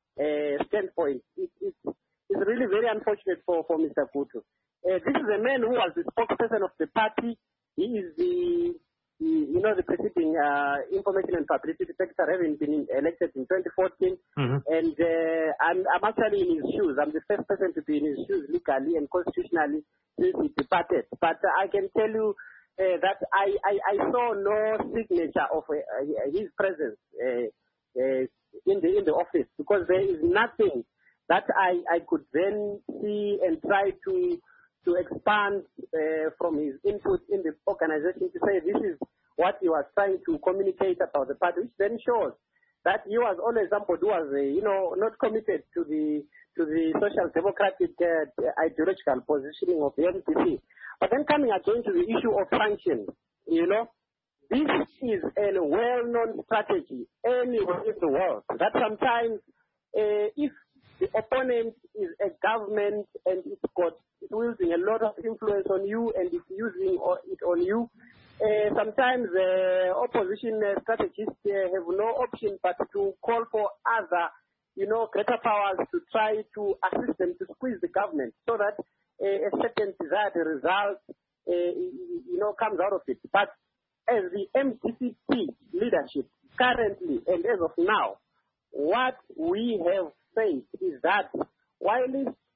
uh, standpoint, it, it, it's really very unfortunate for, for Mister Gutu. Uh, this is a man who was the spokesperson of the party. He is the, the you know, the preceding uh, information and publicity secretary, having been elected in twenty fourteen. Mm-hmm. And uh, I'm, I'm actually in his shoes. I'm the first person to be in his shoes legally and constitutionally since he departed. But uh, I can tell you uh, that I, I, I saw no signature of uh, his presence uh, uh, in the in the office, because there is nothing that I, I could then see and try to to expand uh, from his input in the organization to say this is what he was trying to communicate about the party, which then shows that he was always somebody who was, uh, you know, not committed to the to the social democratic uh, ideological positioning of the M C C. But then coming again to the issue of sanctions, you know, this is a well-known strategy anywhere in the world, that sometimes uh, if the opponent is a government and it's got it's wielding a lot of influence on you and it's using it on you, uh, sometimes uh, opposition uh, strategists uh, have no option but to call for other, you know, greater powers to try to assist them to squeeze the government so that uh, a certain desired result, uh, you know, comes out of it. But as the M C C T leadership currently and as of now, what we have said is that while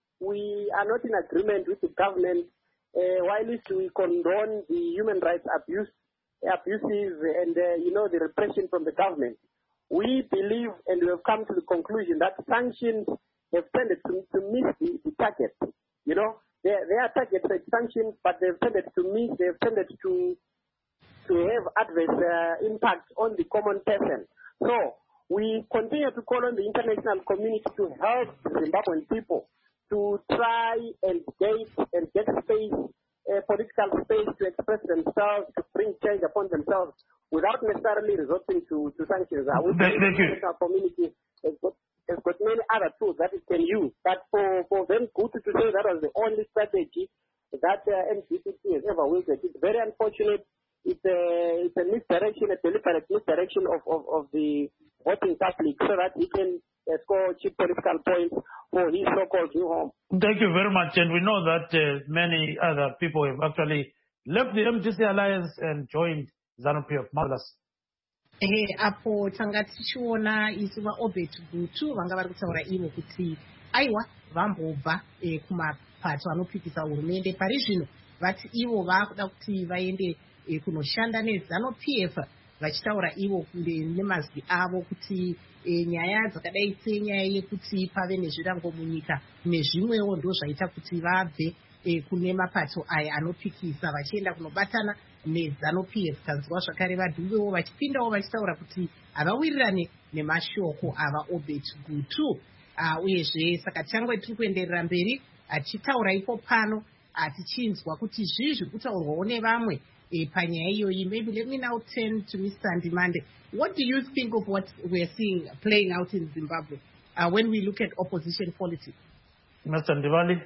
we are not in agreement with the government, uh, while we condone the human rights abuse, abuses and, uh, you know, the repression from the government, we believe and we have come to the conclusion that sanctions have tended to, to miss the, the target. You know, they, they are targeted sanctions, but they've tended to miss, they've tended to, to have adverse uh, impacts on the common person. So we continue to call on the international community to help the Zimbabwean people to try and get and get space, uh, political space to express themselves, to bring change upon themselves without necessarily resorting to, to sanctions. I would say the international community has got, has got many other tools that it can use. But for, for them Gutu to say that was the only strategy that uh, M C C T has ever wielded, it's very unfortunate. It's a, it's a misdirection, a deliberate misdirection of, of, of the voting public so that he can uh, score cheap political points for his so-called new home. Thank you very much. And we know that uh, many other people have actually left the M C C Alliance and joined ZANU-P F. Marvelous. Eh, apo tanga tichiona isu va Obed Gutu vanga vari kutaura ivo kuti aiwa vambobva eh, kumapato anopikisa hurumende pari zvino vati ivo vakuda kuti vaende eh, kunoshanda neZANU-P F vachitaura ivo nemazwi avo kuti e, nyaya dzakadai senyaya yekuti pave nezvirango munyika nezvimwewo ndo zvaita kuti vabve e, kune mapato aya anopikisa vachienda kunobatana neZANU-P F. Tanzwa zvakare vadhubewo vachipindawo vachitaura kuti havawirirane nemashoko ava Obed Gutu. Uh, uyezve saka changwa tiri kuenderera mberi achitaura ipo pano atichinzwa kuti zvii zviri kutaurwawo nevamwe E, maybe let me now turn to Mister Ndimande. What do you think of what we're seeing playing out in Zimbabwe uh, when we look at opposition politics? Mister Ndimande?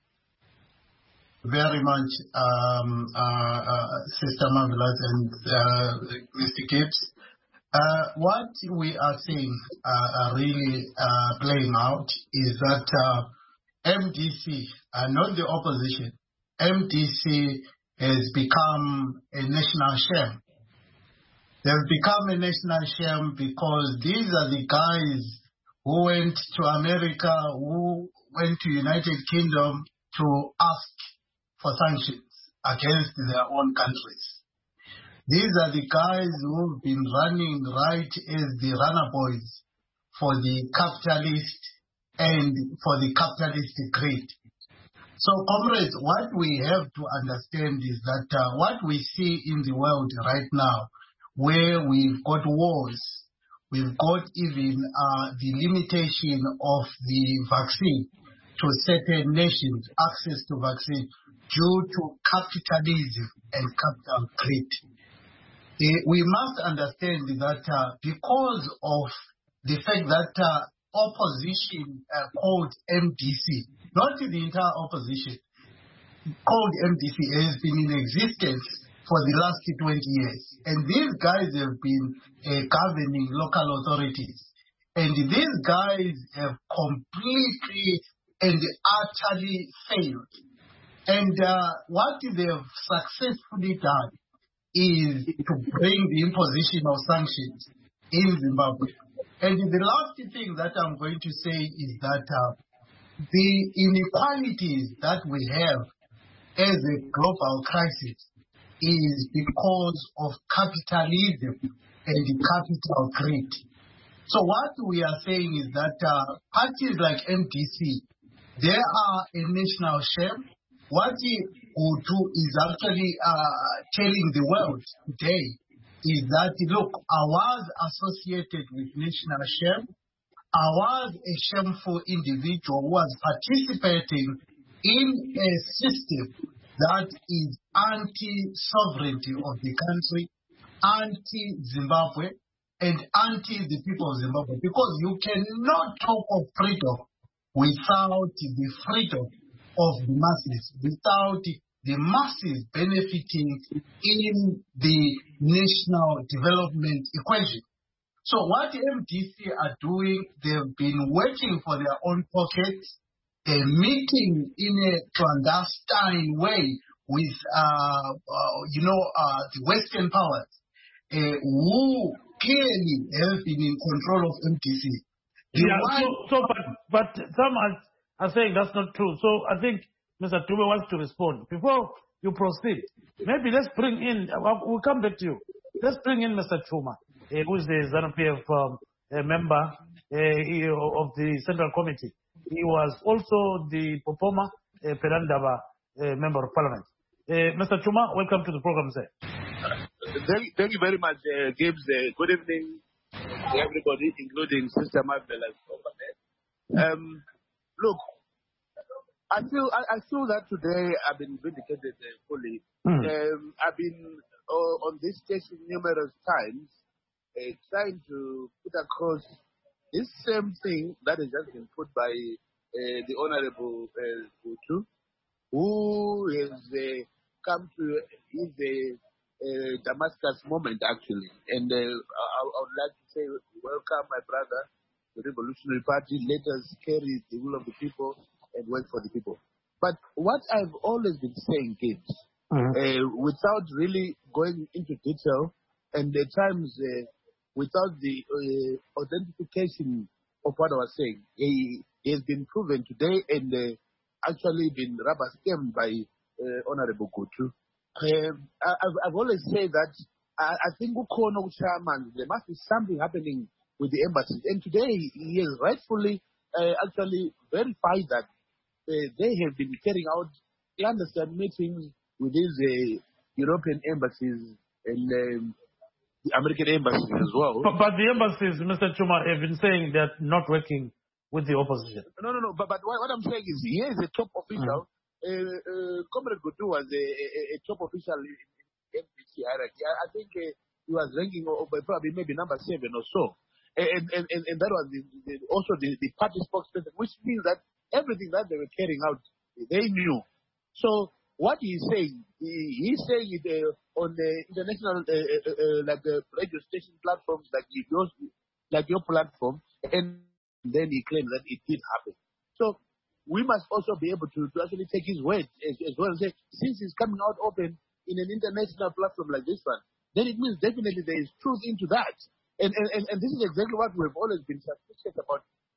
Very much, um, uh, uh, Sister Marvelous and uh, Mister Gibbs. Uh, what we are seeing uh, really uh, playing out is that uh, M D C, uh, not the opposition, M D C has become a national shame. They've become a national shame because these are the guys who went to America, who went to United Kingdom to ask for sanctions against their own countries. These are the guys who've been running right as the runner boys for the capitalist and for the capitalist greed. So, comrades, what we have to understand is that uh, what we see in the world right now, where we've got wars, we've got even uh, the limitation of the vaccine to certain nations, access to vaccine, due to capitalism and capital greed. Uh, we must understand that uh, because of the fact that uh, opposition uh, called M D C, not the entire opposition, called M D C has been in existence for the last twenty years. And these guys have been uh, governing local authorities. And these guys have completely and utterly failed. And uh, what they have successfully done is to bring the imposition of sanctions in Zimbabwe. And the last thing that I'm going to say is that uh, the inequalities that we have as a global crisis is because of capitalism and the capital greed. So what we are saying is that uh, parties like M D C, they are a national shame. What Hutu is actually uh, telling the world today is that, look, I was associated with national shame. I was a shameful individual who was participating in a system that is anti-sovereignty of the country, anti-Zimbabwe, and anti the people of Zimbabwe. Because you cannot talk of freedom without the freedom of the masses, without the masses benefiting in the national development equation. So what M D C are doing, they've been working for their own pockets, a meeting in a clandestine way with, uh, uh, you know, uh, the Western powers, uh, who clearly have been in control of M D C. The yeah, one... so, so but, but some are, are saying that's not true. So I think Mister Tube wants to respond. Before you proceed, maybe let's bring in, we'll come back to you. Let's bring in Mister Chuma, uh, who is the ZANU-P F um, uh, member uh, of the Central Committee. He was also the Popoma uh, Perandaba uh, member of Parliament. Uh, Mister Chuma, welcome to the program, sir. Thank, thank you very much, uh, Gibbs. Uh, good evening, everybody, including Sister Marvella. Um, look, I feel I, I feel that today I've been vindicated uh, fully. Mm. Um, I've been uh, on this station numerous times, uh, trying to put across this same thing that has just been put by uh, the Honorable uh, Hutu, who has uh, come to his uh, uh, Damascus moment, actually. And uh, I, I would like to say, welcome, my brother, the Revolutionary Party. Let us carry the will of the people and work for the people. But what I've always been saying, kids, mm-hmm. uh, without really going into detail, and at times uh, without the uh, authentication of what I was saying, he, he has been proven today and uh, actually been rubber stamped by uh, Honorable Hutu. Uh, I've, I've always said that I, I think there must be something happening with the embassies. And today he has rightfully uh, actually verified that Uh, they have been carrying out clandestine meetings with these uh, European embassies and um, the American embassies as well. But, but the embassies, Mister Chuma, have been saying they're not working with the opposition. No, no, no. But, but what, what I'm saying is, here is a top official. Mm-hmm. uh, uh, Comrade Hutu was a, a, a top official in the M D C hierarchy. I, I think uh, he was ranking over probably maybe number seven or so. And, and, and, and that was the, the, also the, the party spokesperson, which means that everything that they were carrying out, they knew. So what he's saying, he, he's saying it uh, on the international, uh, uh, uh, like the radio station platforms, like your, like your platform, and then he claims that it did happen. So we must also be able to, to actually take his word as, as well and say, since he's coming out open in an international platform like this one, then it means definitely there is truth into that. And, and, and this is exactly what we've always been suspicious about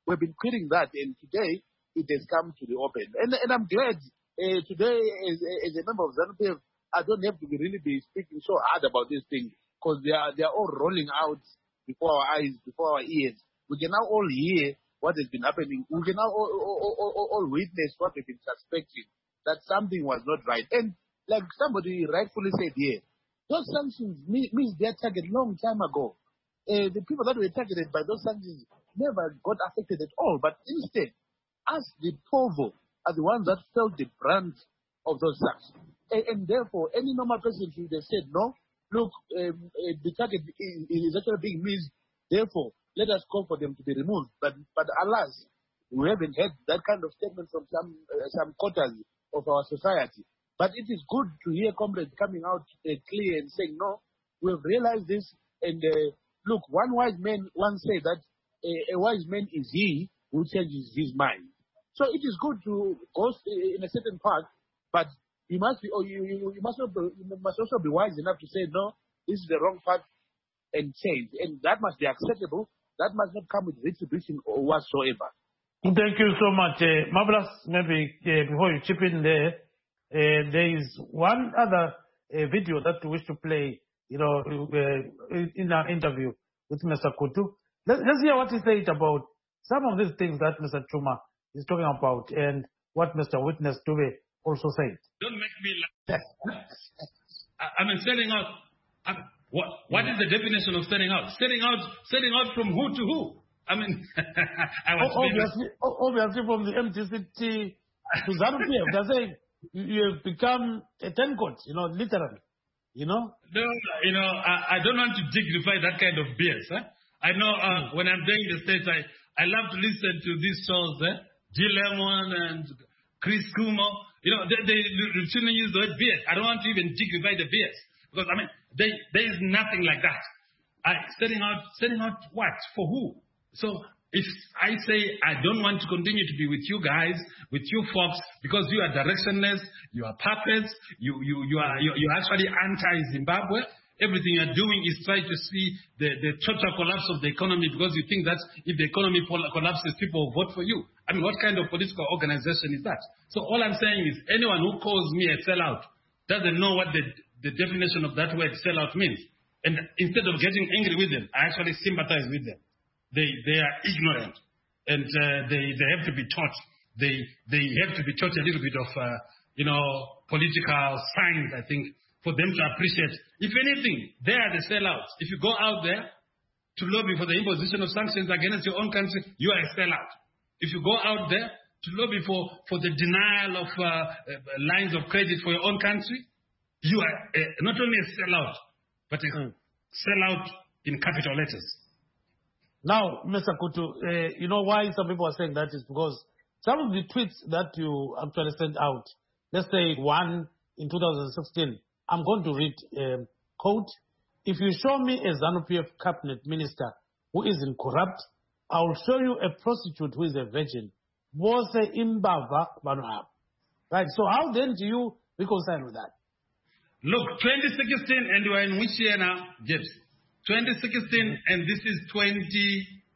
we've been quitting that, and today it has come to the open. And, and I'm glad uh, today, as, as a member of ZANU-P F, I don't have to be really be speaking so hard about this thing, because they are, they are all rolling out before our eyes, before our ears. We can now all hear what has been happening. We can now all, all, all, all witness what we've been suspecting, that something was not right. And like somebody rightfully said here, those sanctions missed their target long time ago. Uh, the people that were targeted by those sanctions never got affected at all. But instead, us, the povo, are the ones that felt the brunt of those sanctions. And, and therefore, any normal person should have said, no, look, um, uh, the target is, is actually being missed. Therefore, let us call for them to be removed. But, but alas, we haven't had that kind of statement from some, uh, some quarters of our society. But it is good to hear comrades coming out uh, clear and saying, no, we have realized this. And uh, look, one wise man once said that uh, a wise man is he who changes his mind. So it is good to go in a certain path, but you must be, or you, you, you must not be, you must also be wise enough to say, no, this is the wrong path, and change. And that must be acceptable. That must not come with retribution or whatsoever. Thank you so much. Uh, Marvelous, maybe uh, before you chip in there, Uh, there is one other uh, video that we wish to play, you know, uh, in our interview with Mister Kutu. Let's, let's hear what he said about some of these things that Mister Chuma is talking about and what Mister Witness Dube also said. Don't make me laugh. I mean, selling out. I mean, what, what is the definition of selling out? Selling out, selling out from who to who? I mean, I was obviously, obviously from the M T C T to ZANU-P F, they're saying, you have become a turncoat, you know, literally, you know? No, you know, I, I don't want to dignify that kind of B S. Huh? I know uh, mm. when I'm doing the States, I, I love to listen to these shows, eh? G. Lemon and Chris Kumo. You know, they, they routinely use the word B S. I don't want to even dignify the B S. Because, I mean, they, there is nothing like that. I, setting out, setting out what? For who? So, if I say I don't want to continue to be with you guys, with you folks, because you are directionless, you are puppets, you you you are you, you're actually anti-Zimbabwe. Everything you're doing is trying to see the, the total collapse of the economy because you think that if the economy collapses, people will vote for you. I mean, what kind of political organization is that? So all I'm saying is anyone who calls me a sellout doesn't know what the, the definition of that word sellout means. And instead of getting angry with them, I actually sympathize with them. They they are ignorant, and uh, they they have to be taught. They they have to be taught a little bit of uh, you know political science. I think for them to appreciate. If anything, they are the sellouts. If you go out there to lobby for the imposition of sanctions against your own country, you are a sellout. If you go out there to lobby for for the denial of uh, uh, lines of credit for your own country, you are uh, not only a sellout, but a mm. sellout in capital letters. Now, Mister Kutu, uh, you know why some people are saying that is because some of the tweets that you actually sent out, let's say one in two thousand sixteen, I'm going to read, um, quote, if you show me a ZANU-P F cabinet minister who isn't corrupt, I will show you a prostitute who is a virgin. Right, so how then do you reconcile with that? Look, twenty sixteen, and you are in which year now, James? twenty sixteen, and this is twenty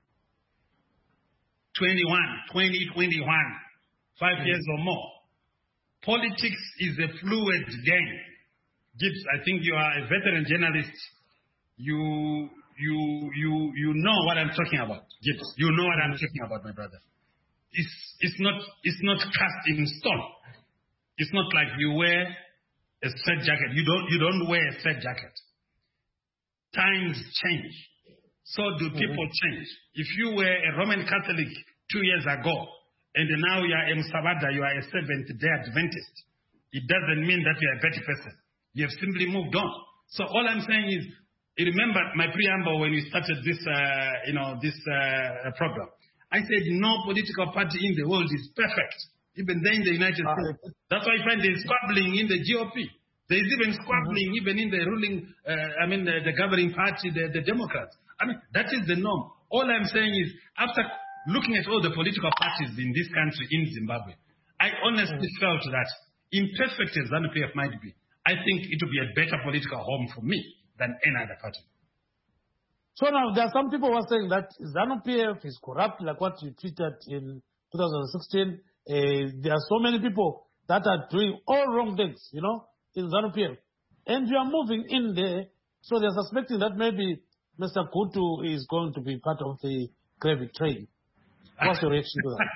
twenty-one, twenty twenty-one, five mm. years or more. Politics is a fluid game. Gibbs, I think you are a veteran journalist. You, you, you, you know what I'm talking about. Gibbs, you know what I'm talking about, my brother. It's, it's not, it's not cast in stone. It's not like you wear a straight jacket. You don't, you don't wear a straight jacket. Times change. So do people mm-hmm. change. If you were a Roman Catholic two years ago, and now you are a Msawada, you are a Seventh-day Adventist, it doesn't mean that you are a better person. You have simply moved on. So all I'm saying is, you remember my preamble when we started this, uh, you know, this uh, program. I said no political party in the world is perfect. Even there in the United uh-huh. States. That's why I find there's squabbling in the G O P. There is even squabbling mm-hmm. even in the ruling, uh, I mean, the, the governing party, the, the Democrats. I mean, that is the norm. All I'm saying is, after looking at all the political parties in this country, in Zimbabwe, I honestly mm-hmm. felt that, imperfect as ZANU-P F might be, I think it would be a better political home for me than any other party. So now there are some people who are saying that ZANU-P F is corrupt, like what you tweeted in two thousand sixteen. Uh, there are so many people that are doing all wrong things, you know, in ZANU-P F. And you are moving in there, so they're suspecting that maybe Mister Gutu is going to be part of the gravy train. What's your reaction to that?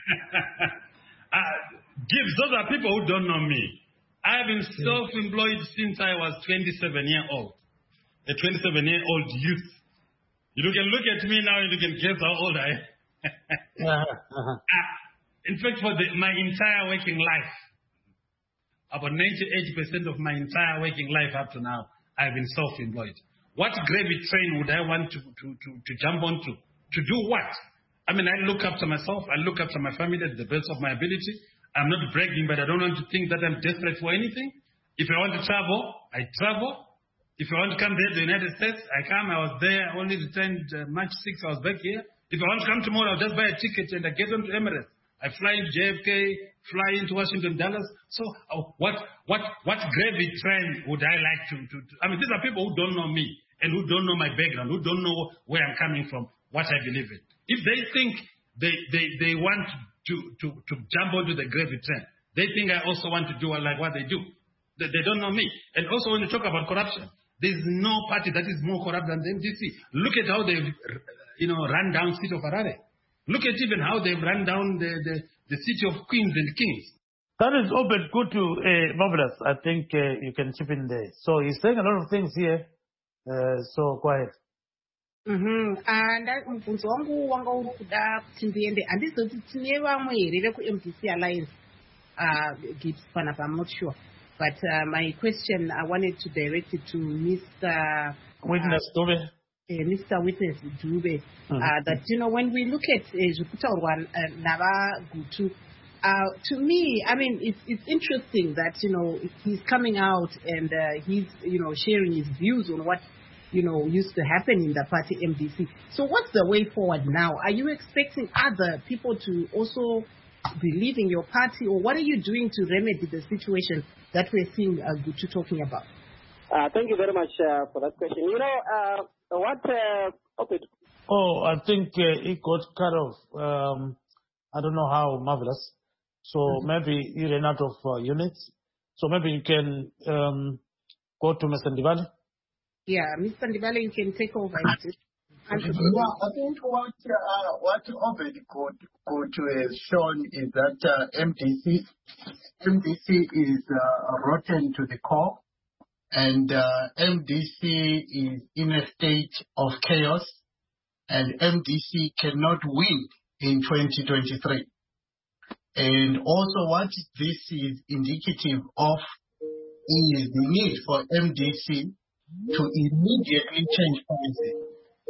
uh, Gibbs, those are people who don't know me. I have been self-employed since I was twenty-seven years old. A twenty-seven-year-old youth. You can look at me now and you can guess how old I am. uh-huh, uh-huh. uh, in fact, for the, my entire working life, about ninety-eight percent of my entire working life up to now, I've been self-employed. What gravy train would I want to, to, to, to jump onto? To do what? I mean, I look after myself. I look after my family at the best of my ability. I'm not bragging, but I don't want to think that I'm desperate for anything. If I want to travel, I travel. If I want to come there to the United States, I come. I was there. I only returned uh, March sixth. I was back here. If I want to come tomorrow, I'll just buy a ticket and I get on to Emirates. I fly into J F K, fly into Washington, Dallas. So uh, what what what gravy train would I like to, to, to... I mean, these are people who don't know me and who don't know my background, who don't know where I'm coming from, what I believe in. If they think they, they, they want to, to, to jump onto the gravy train, they think I also want to do like what they do. They, they don't know me. And also when you talk about corruption, there's no party that is more corrupt than the M D C. Look at how they've, you know, run down the city of Harare. Look at even how they've run down the, the, the city of queens and kings. That is open good to uh, Marvelous. I think uh, you can chip in there. So he's saying a lot of things here. Uh, so go ahead. Mhm. And mubvunzo wangu wanga uri kuda kuti ndiende handizoti tine vamwe here veku-M D C Alliance uh, Gibbs panapa, I'm not sure. But uh, my question I wanted to direct it to Mister Witness uh, Dube. Uh, Mister Witness Dube. Mm-hmm. Uh, that, you know, when we look at Zukutaurwa uh, Nava Gutu, uh, to me, I mean, it's it's interesting that, you know, he's coming out and uh, he's, you know, sharing his views on what, you know, used to happen in the party M D C. So what's the way forward now? Are you expecting other people to also believe in your party, or what are you doing to remedy the situation that we're seeing uh, Gutu talking about? Uh, thank you very much uh, for that question. You know, uh, what... Uh, okay. Oh, I think uh, it got cut off. Um, I don't know how, Marvelous. So mm-hmm. maybe he ran out of uh, units. So maybe you can um, go to Mister Ndibale. Yeah, Mister Ndibale, you can take over. And yeah, I think what uh, what Obed could could have shown is that uh, M D C M D C is uh, rotten to the core, and uh, M D C is in a state of chaos, and M D C cannot win in twenty twenty-three. And also, what this is indicative of is the need for M D C to immediately change policy.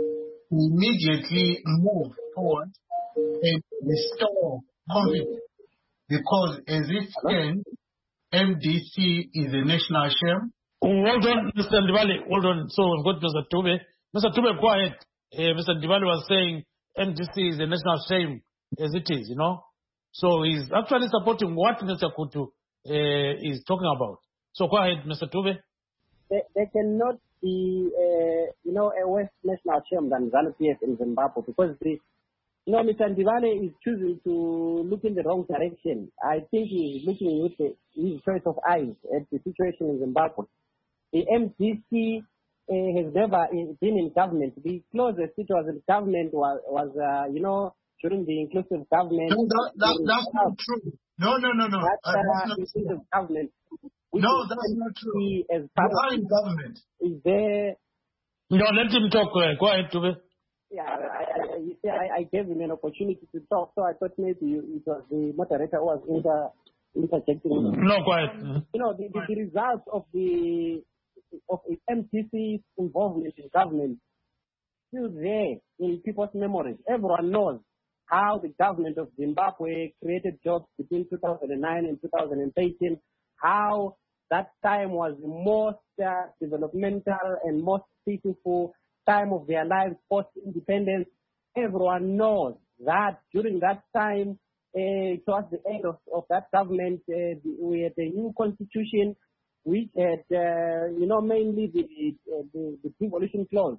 Immediately move forward and restore confidence, because as it stands, M D C is a national shame. Hold on, Mister Ndibale, hold on. So we've got Mister Dube. Mister Dube, go ahead. Uh, Mister Ndibale was saying M D C is a national shame as it is, you know. So he's actually supporting what Mister Gutu uh, is talking about. So go ahead, Mister Dube. They, they cannot be, uh, you know, a worse national shame than ZANU-P F in Zimbabwe, because the, you know, Mister Ndibale is choosing to look in the wrong direction. I think he's looking with the, his choice of eyes at the situation in Zimbabwe. The M D C uh, has never been in government. The closest it was in government was, was uh, you know, during the inclusive government. No, that, that, that's not true. No, no, no, no. That, uh, uh, that's inclusive not government. No, that's not true. As you are in government. Is there... No, let him talk. Uh, go ahead, Tube. Yeah, I, I, you see, I, I gave him an opportunity to talk, so I thought maybe it was the moderator who was inter, interjecting. No, go ahead. You know, the, the, the results of the of the M D C's involvement in government still there in people's memories. Everyone knows how the government of Zimbabwe created jobs between two thousand nine and two thousand thirteen, how that time was the most uh, developmental and most peaceful time of their lives post-independence. Everyone knows that during that time, uh, towards the end of, of that government, uh, the, we had a new constitution which had, uh, you know, mainly the, uh, the, the devolution clause.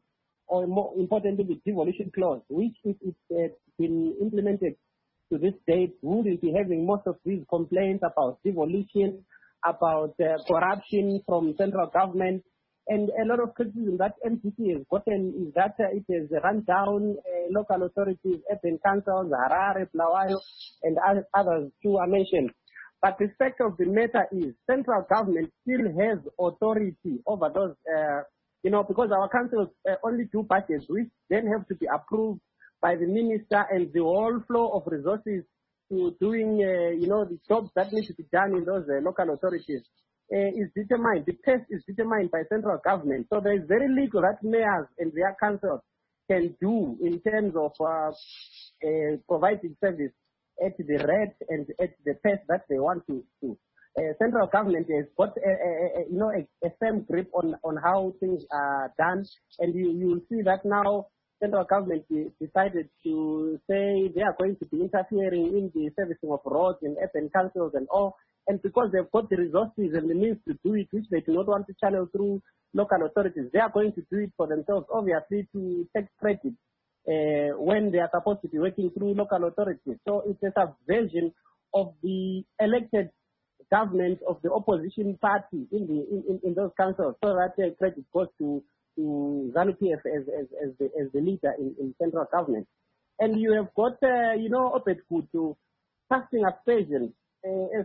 or more importantly, the devolution clause, which if it's uh, been implemented to this date, we will be having most of these complaints about devolution, about uh, corruption from central government. And a lot of criticism that M C C has gotten is that uh, it has run down uh, local authorities, urban councils, Harare, Bulawayo, and others too are mentioned. But the fact of the matter is central government still has authority over those, uh, you know, because our councils uh, only do budgets, which then have to be approved by the minister, and the whole flow of resources to doing, uh, you know, the jobs that need to be done in those uh, local authorities uh, is determined. The test is determined by central government. So there is very little that mayors and their councils can do in terms of uh, uh, providing service at the rate and at the pace that they want to do. Uh, central government has got, a, a, a, you know, a, a firm grip on, on how things are done, and you, you will see that now central government decided to say they are going to be interfering in the servicing of roads and urban councils and all, and because they've got the resources and the means to do it, which they do not want to channel through local authorities, they are going to do it for themselves, obviously, to take credit Uh, when they are supposed to be working through local authorities. So it's a subversion of the elected government of the opposition party in the in, in those councils, so that uh, credit goes to to ZANU-P F as as as the, as the leader in, in central government. And you have got uh, you know Opet Kutu casting aspersions uh, as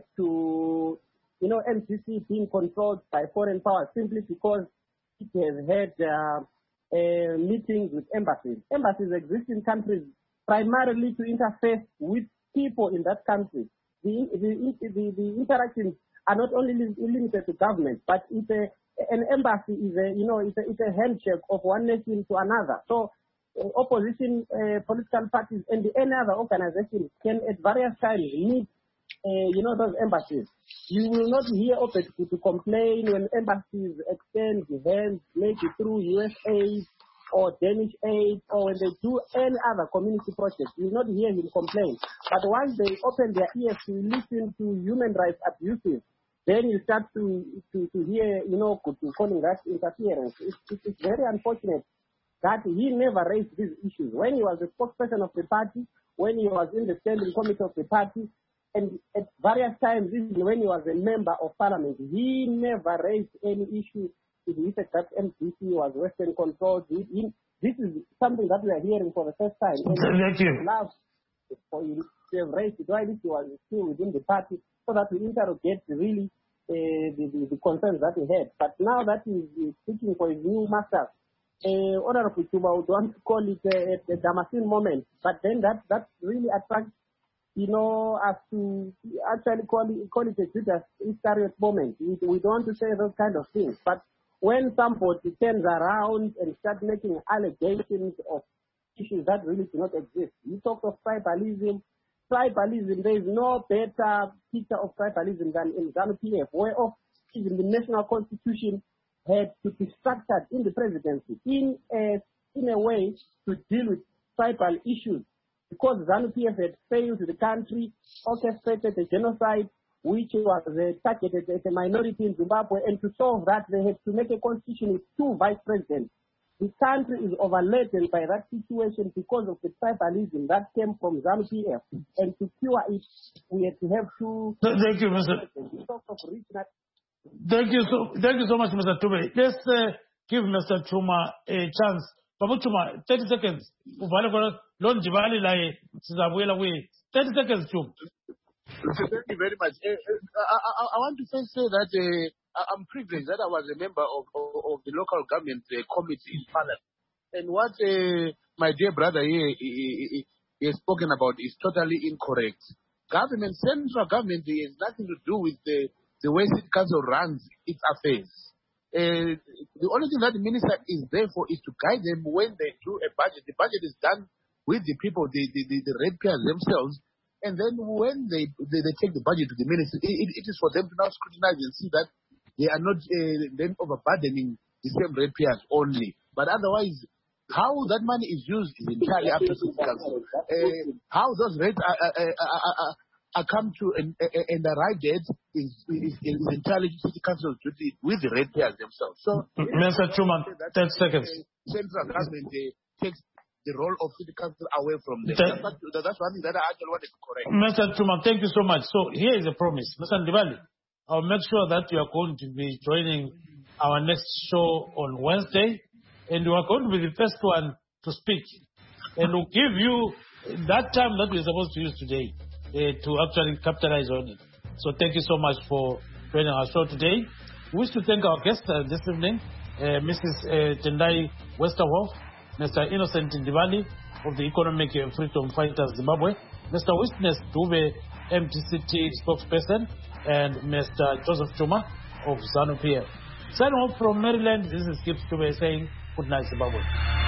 to you know M C C being controlled by foreign powers simply because it has had uh, Uh, meetings with embassies. Embassies exist in countries primarily to interface with people in that country. The, the, the, the interactions are not only limited to government, but it's a, an embassy is a, you know, it's a, it's a handshake of one nation to another. So uh, opposition uh, political parties and any other organizations can at various times meet Uh, you know, those embassies. You will not hear Opet to complain when embassies extend the hands, maybe through U S aid or Danish aid, or when they do any other community project. You will not hear him complain. But once they open their ears to listen to human rights abuses, then you start to to, to hear, you know, calling that interference. It's, it's very unfortunate that he never raised these issues. When he was the spokesperson of the party, when he was in the standing committee of the party, and at various times, even when he was a member of parliament, he never raised any issue to the effect that M C C was Western controlled. He, he, this is something that we are hearing for the first time. Thank you. Love for you to have raised it while he was still within the party, so that we interrogate really uh, the, the, the concerns that he had. But now that he is seeking for his new master, uh, Honorable Chuba would want to call it a, a Damascene moment, but then that, that really attracts, you know, as to actually call it, call it a Judas Iscariot moment. We, we don't want to say those kind of things. But when somebody turns around and starts making allegations of issues that really do not exist, you talk of tribalism. Tribalism, there is no better picture of tribalism than in ZANU-P F, whereof even the national constitution had to be structured in the presidency in a, in a way to deal with tribal issues. Because ZANU-P F had failed the country, orchestrated a genocide, which was uh, targeted as a minority in Zimbabwe, and to solve that, they had to make a constitution with two vice presidents. The country is overladen by that situation because of the tribalism that came from ZANU-P F, and to cure it, we had to have two. Thank you, Mister Thank you so, thank you so much, Mister Tube. Let's uh, give Mister Chuma a chance. Babu Chuma, thirty seconds. thirty seconds, Chuma. Thank you very much. Uh, I, I, I want to first say that uh, I'm privileged that I was a member of, of, of the local government uh, committee in Parliament. And what uh, my dear brother here he, he, he has spoken about is totally incorrect. Government, central government has nothing to do with the, the way City Council runs its affairs. Uh, the only thing that the minister is there for is to guide them when they do a budget. The budget is done with the people, the, the, the, the ratepayers themselves. And then when they, they, they take the budget to the ministry, it, it, it is for them to now scrutinize and see that they are not uh, then overburdening the same ratepayers only. But otherwise, how that money is used is entirely up to City Council. Uh, how those rates are, uh, uh, uh, uh, I come to and, and the right date is, is, is entirely City Council's duty with the ratepayers themselves. So, Mister Truman, ten seconds. Central government uh, takes the role of City Council away from them. Ten, that's, that's one thing that I actually wanted to correct. Mister Truman, thank you so much. So here is a promise. Mister Ndibali, I'll make sure that you are going to be joining our next show on Wednesday, and you are going to be the first one to speak. And we'll give you that time that we're supposed to use today uh, to actually capitalize on it. So thank you so much for joining our show today. We wish to thank our guests uh, this evening, uh, Missus Uh, Tendai Westerhoff, Mister Innocent Ndibali of the Economic Freedom Fighters Zimbabwe, Mister Witness Dube, M T C T spokesperson, and Mister Joseph Chuma of ZANU-P F. Signing off from Maryland, this is Skip Dube saying good night, Zimbabwe.